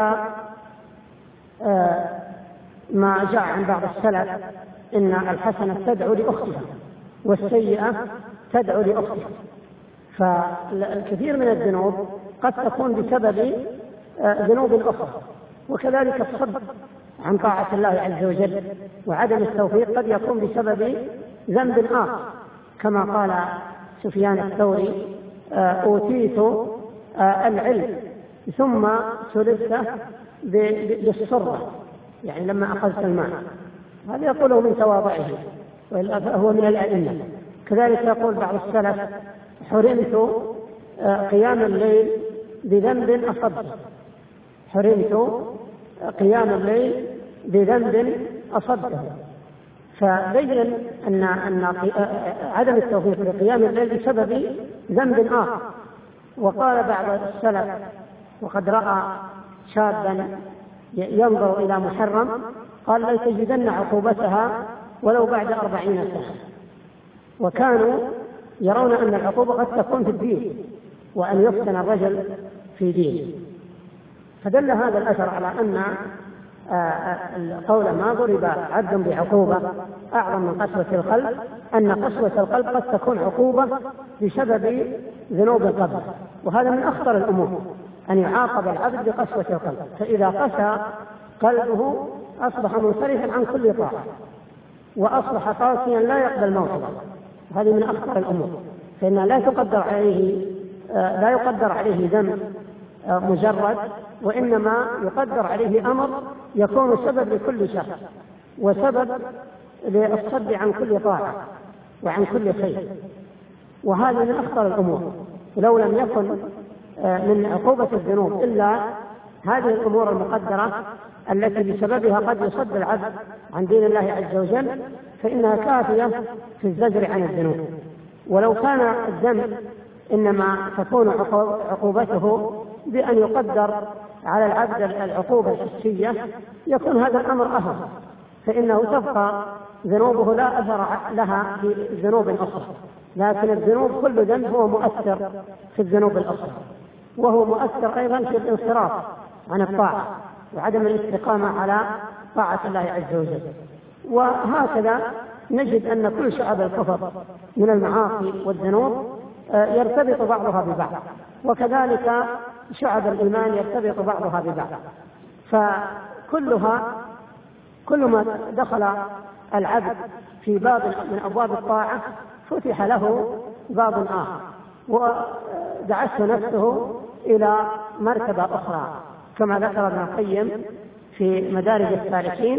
آه ما جاء عن بعض السلف إن الحسنة تدعو لأختها والسيئة تدعو لأختها. فالكثير من الذنوب قد تكون بسبب آه ذنوب أخرى. وكذلك الصد عن طاعة الله عز وجل وعدم التوفيق قد يكون بسبب ذنب آخر، كما قال سفيان الثوري: أوتيت العلم ثم سلبت بالسرة، يعني لما أخذت الماء. هذا يقوله من تواضعه، وهو من الأئمة. كذلك يقول بعض السلف: حرمت قيام الليل بذنب أصبته، حرمت قيام الليل بذنب أصبته. فبين أن أن عدم التوفيق لقيام الليل بسبب ذنب آخر. وقال بعض السلف: وقد رأى شابا ينظر إلى محرم قال: لتجدن عقوبتها ولو بعد أربعين سنة. وكانوا يرون أن العقوبة قد تكون في الدين، وأن يفتن الرجل في دينه. فدل هذا الأثر على أن القول ما ضرب عبد بعقوبة أعظم من قسوة القلب، أن قسوة القلب قد تكون عقوبة بسبب ذنوب القلب. وهذا من أخطر الأمور، أن يعاقب العبد بقسوة القلب. فإذا قسى قلبه أصبح منصرفا عن كل طاعة، وأصبح قاسيا لا يقبل موعظة. هذه من أخطر الأمور، فإن لا تقدر عليه لا يقدر عليه ذنب مجرد، وإنما يقدر عليه أمر يكون سبب لكل شر وسبب للصد عن كل طاعة وعن كل خير. وهذا من أخطر الأمور. لو لم يكن من عقوبة الذنوب إلا هذه الأمور المقدرة التي بسببها قد يصد العبد عن دين الله عز وجل، فإنها كافية في الزجر عن الذنوب. ولو كان الذنب إنما تكون عقوبته بأن يقدر على العبد العقوبة الحسية، يكون هذا الأمر أهون، فإنه تبقى ذنوبه لا أثر لها في ذنوب أخرى. لكن الذنوب كل ذنب هو مؤثر في الذنوب الأخرى، وهو مؤثر أيضا في الانصراف عن الطاعة وعدم الاستقامة على طاعة الله عز وجل. وهكذا نجد أن كل شعب الكفر من المعاصي والذنوب يرتبط بعضها ببعض، وكذلك شعب الإيمان يرتبط بعضها ببعض. فكلها كل ما دخل العبد في باب من أبواب الطاعة فتح له باب آخر، ودعته نفسه إلى مرتبة أخرى، كما ذكر ابن القيم في مدارج السالكين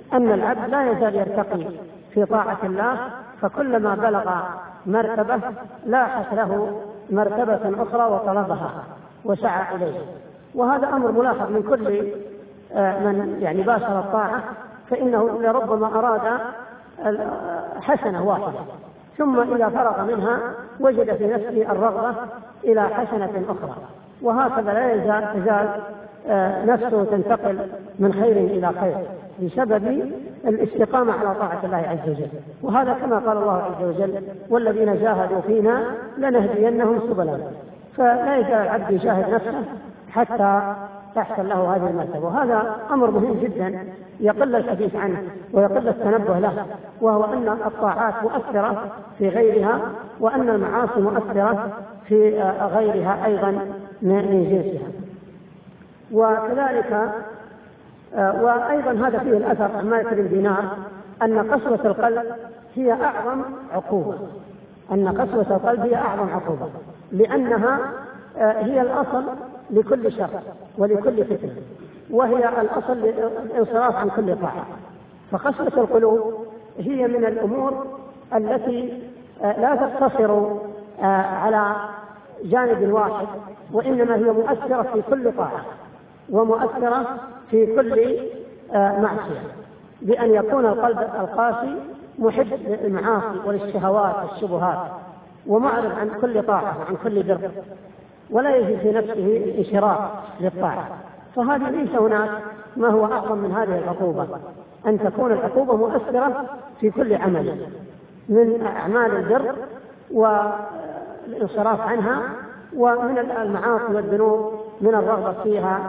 أن العبد لا يزال يرتقي في طاعة الله، فكلما بلغ مرتبة لاحت له مرتبة أخرى وطلبها وسعى إليها. وهذا أمر ملاحظ من كل من يعني باشر الطاعة، فإنه لربما أراد حسنة واحدة ثم إذا فرغ منها وجد في نفسه الرغبة إلى حسنة أخرى، وهكذا لا يزال تزال نفسه تنتقل من خير إلى خير بسبب الاستقامة على طاعة الله عز وجل. وهذا كما قال الله عز وجل: والذين جاهدوا فينا لنهدينهم سبلنا. فلا يزال العبد يجاهد نفسه حتى تحصل له هذه المرتبة. وهذا أمر مهم جدا يقل الحديث عنه ويقل التنبه له، وهو أن الطاعات مؤثرة في غيرها، وأن المعاصي مؤثرة في غيرها أيضا من جنسها. وكذلك وأيضا هذا فيه الأثر عن مالك بن دينار أن قسوة القلب هي أعظم عقوبة، أن قسوة القلب هي أعظم عقوبة، لأنها هي الأصل لكل شر ولكل فتنة، وهي الأصل للانصراف عن كل طاعة. فقسوة القلوب هي من الأمور التي لا تقتصر على جانب واحد، وإنما هي مؤثرة في كل طاعة ومؤثرة في كل معصية، بأن يكون القلب القاسي محب للمعاصي وللشهوات والشبهات ومعرض عن كل طاعة وعن كل بر، ولا يجد في نفسه الانشراح للطاعة. فهذه ليس هناك ما هو أعظم من هذه العقوبة، أن تكون العقوبة مؤثرة في كل عمل من أعمال البر والانصراف عنها، ومن المعاصي والذنوب من الرغبة فيها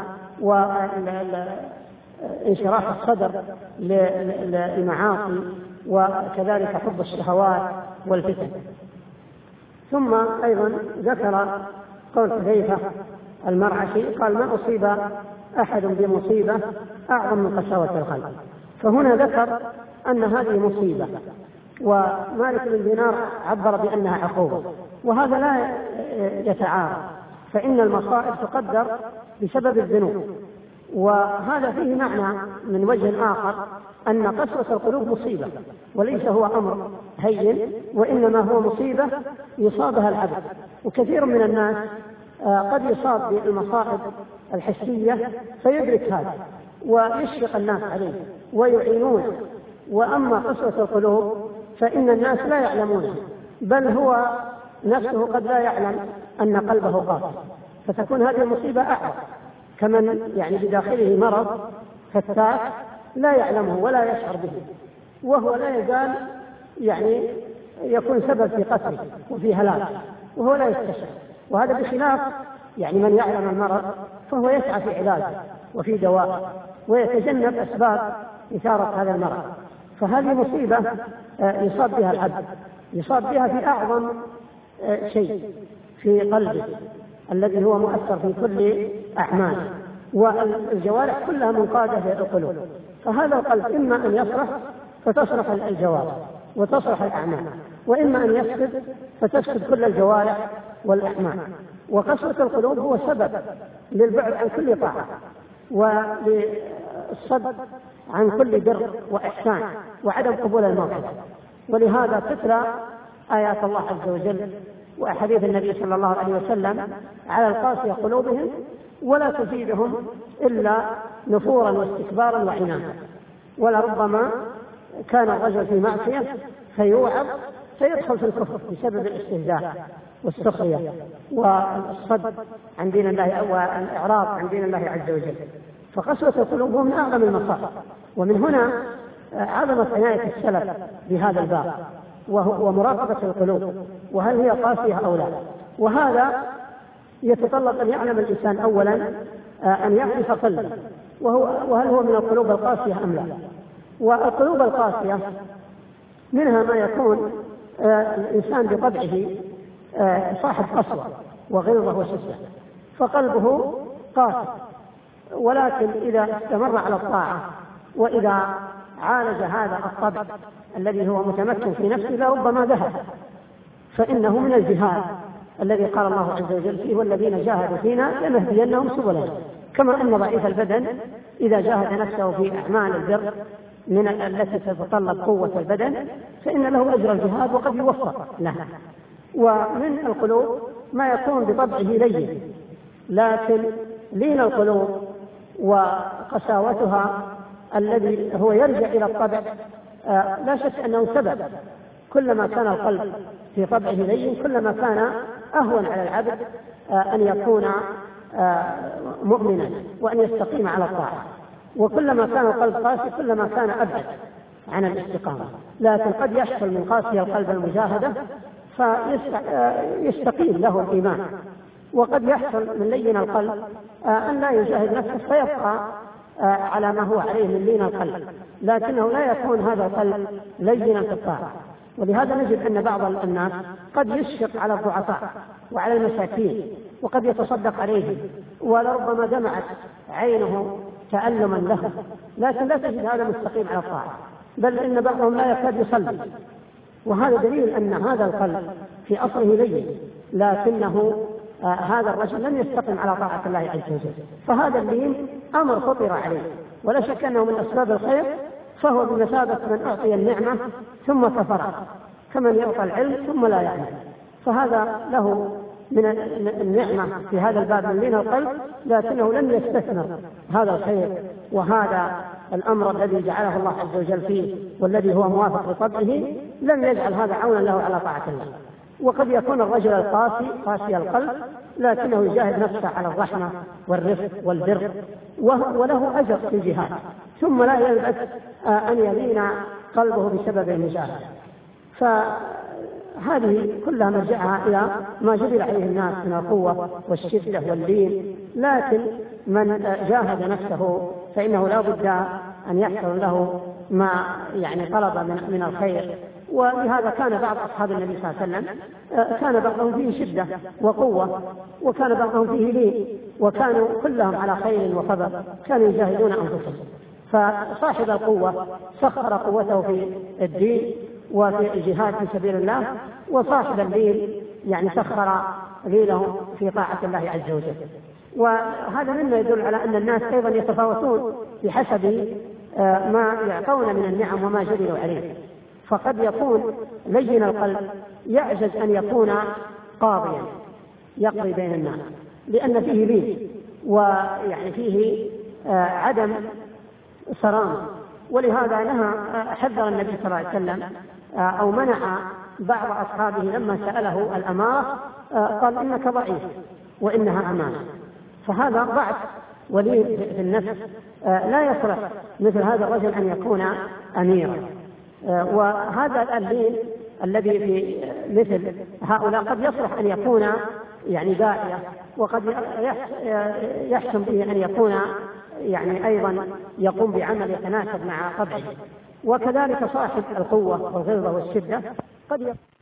وانشراح الصدر للمعاصي، وكذلك حب الشهوات والفتن. ثم أيضا ذكر قول حذيفة المرعشي قال: ما أصيب أحد بمصيبة أعظم من قساوة القلب. فهنا ذكر أن هذه مصيبة، ومالك بن دينار عبر بأنها عقوبة، وهذا لا يتعارض، فإن المصائب تقدر بسبب الذنوب. وهذا فيه معنى من وجه آخر أن قسوة القلوب مصيبة، وليس هو أمر هين، وإنما هو مصيبة يصابها العبد. وكثير من الناس قد يصاب بالمصائب الحسية فيدرك هذا ويشفق الناس عليه ويعينونه، وأما قسوة القلوب فإن الناس لا يعلمونه، بل هو نفسه قد لا يعلم أن قلبه قاسي، فتكون هذه المصيبة أعظم، كمن يعني بداخله مرض فتاك لا يعلمه ولا يشعر به، وهو لا يزال يعني يكون سبب في قتله وفي هلاكه وهو لا يستشعر. وهذا بخلاف يعني من يعلم المرض فهو يسعى في علاجه وفي دواء ويتجنب أسباب إثارة هذا المرض. فهذه مصيبة يصاب بها العبد، يصاب بها في أعظم شيء في قلبه الذي هو مؤثر في كل أعماله، والجوارح كلها منقادة للقلوب. فهذا القلب إما أن يصلح فتصلح الجوارح وتصلح الأعمال، وإما أن يفسد فتفسد كل الجوارح والأعمال. وقسوة القلوب هو سبب للبعد عن كل طاعة وللصد عن كل بر وإحسان وعدم قبول الموعظة. ولهذا تتلى آيات الله عز وجل وأحاديث النبي صلى الله عليه وسلم على القاسية قلوبهم ولا تزيدهم إلا نفورا واستكبارا وعنادا. ولربما كان الرجل في معصية فيوعظ فيدخل في الكفر بسبب الاستهزاء والسخرية والصد عن دين الله والإعراض عن دين الله عز وجل. فقسوة القلوب هو من أعظم المصائب، ومن هنا عظمت عناية السلف بهذا الباب وهو مراقبة القلوب وهل هي قاسية أو لا. وهذا يتطلب أن يعلم الإنسان أولا أن يعرف قلبه وهو وهل هو من القلوب القاسية أم لا. والقلوب القاسية منها ما يكون الإنسان بطبعه صاحب قسوة وغلظة وشدة فقلبه قاسي، ولكن إذا استمر على الطاعة وإذا عالج هذا الطبع الذي هو متمكن في نفسه لربما ذهب، فإنه من الجهاد الذي قال الله عز وجل فيه: والذين جاهدوا فينا لنهدينهم سبلنا. كما أن ضعيف البدن إذا جاهد نفسه في أعمال البر من التي تتطلب قوة البدن فإن له أجر الجهاد وقد يوفق له. ومن القلوب ما يكون بطبعه لين، لكن لين القلوب وقساوتها الذي هو يرجع إلى الطبع آه لا شك أنه سبب. كلما كان القلب في طبعه لين كلما كان أهون على العبد آه أن يكون آه مؤمنا وأن يستقيم على الطاعة، وكلما كان القلب قاسي كلما كان أبعد عن الاستقامة. لكن قد يحصل من قاسي القلب المجاهدة فيستقيم له الإيمان، وقد يحصل من لين القلب أن لا يجاهد نفسه فيبقى على ما هو عليه من لين القلب، لكنه لا يكون هذا القلب لينا في الطاعة. ولهذا نجد أن بعض الناس قد يشفق على الضعفاء وعلى المساكين وقد يتصدق عليهم ولربما دمعت عينه تألما له، لكن لا تجد هذا مستقيم على الطاعة، بل إن بعضهم لا يكاد يصلي، وهذا دليل أن هذا القلب في أصله لين، لكنه آه هذا الرجل لم يستقم على طاعة الله عز وجل. فهذا اللين أمر خطر عليه، ولا شك أنه من أسباب الخير، فهو بمثابة من أعطي النعمة ثم كفر، كمن يعطى العلم ثم لا يعلم. فهذا له من النعمة في هذا الباب من لين القلب، لكنه لم يستثمر هذا الخير وهذا الأمر الذي جعله الله عز وجل فيه والذي هو موافق لطبعه، لم يجعل هذا عونا له على طاعة الله. وقد يكون الرجل القاسي قاسي القلب لكنه يجاهد نفسه على الرحمة والرفق والبر وله أجر في الجهاد، ثم لا يلبث أن يلين قلبه بسبب المجاهدة. فهذه كلها مرجعها إلى ما جبل عليه الناس من القوة والشدة واللين، لكن من جاهد نفسه فإنه لا بد أن يحصل له ما يعني طلب من الخير. ولهذا كان بعض أصحاب النبي صلى الله عليه وسلم كان بعضهم فيه شدة وقوة، وكان بعضهم فيه لين، وكانوا كلهم على خير وفضل، كانوا يجاهدون أنفسهم. فصاحب القوة سخر قوته في الدين وفي الجهاد في سبيل الله، وصاحب اللين يعني سخر ليله في طاعة الله عز وجل. وهذا مما يدل على أن الناس أيضا يتفاوتون بحسب ما يعطون من النعم وما جبلوا عليه. فقد يكون لين القلب يعجز أن يكون قاضيا يقضي بين الناس، لأن فيه لين ويعني فيه عدم صرام. ولهذا نهى حذر النبي صلى الله عليه وسلم أو منع بعض أصحابه لما سأله الأمارة قال إنك ضعيف وإنها أمانة. فهذا ضعف ولين في النفس لا يصلح مثل هذا الرجل أن يكون أميرا. وهذا اللين الذي في مثل هؤلاء قد يصلح أن يكون يعني داعية، وقد يحسن به أن يكون يعني أيضا يقوم بعمل يتناسب مع طبعه. وكذلك صاحب القوة والغلظة والشدة قد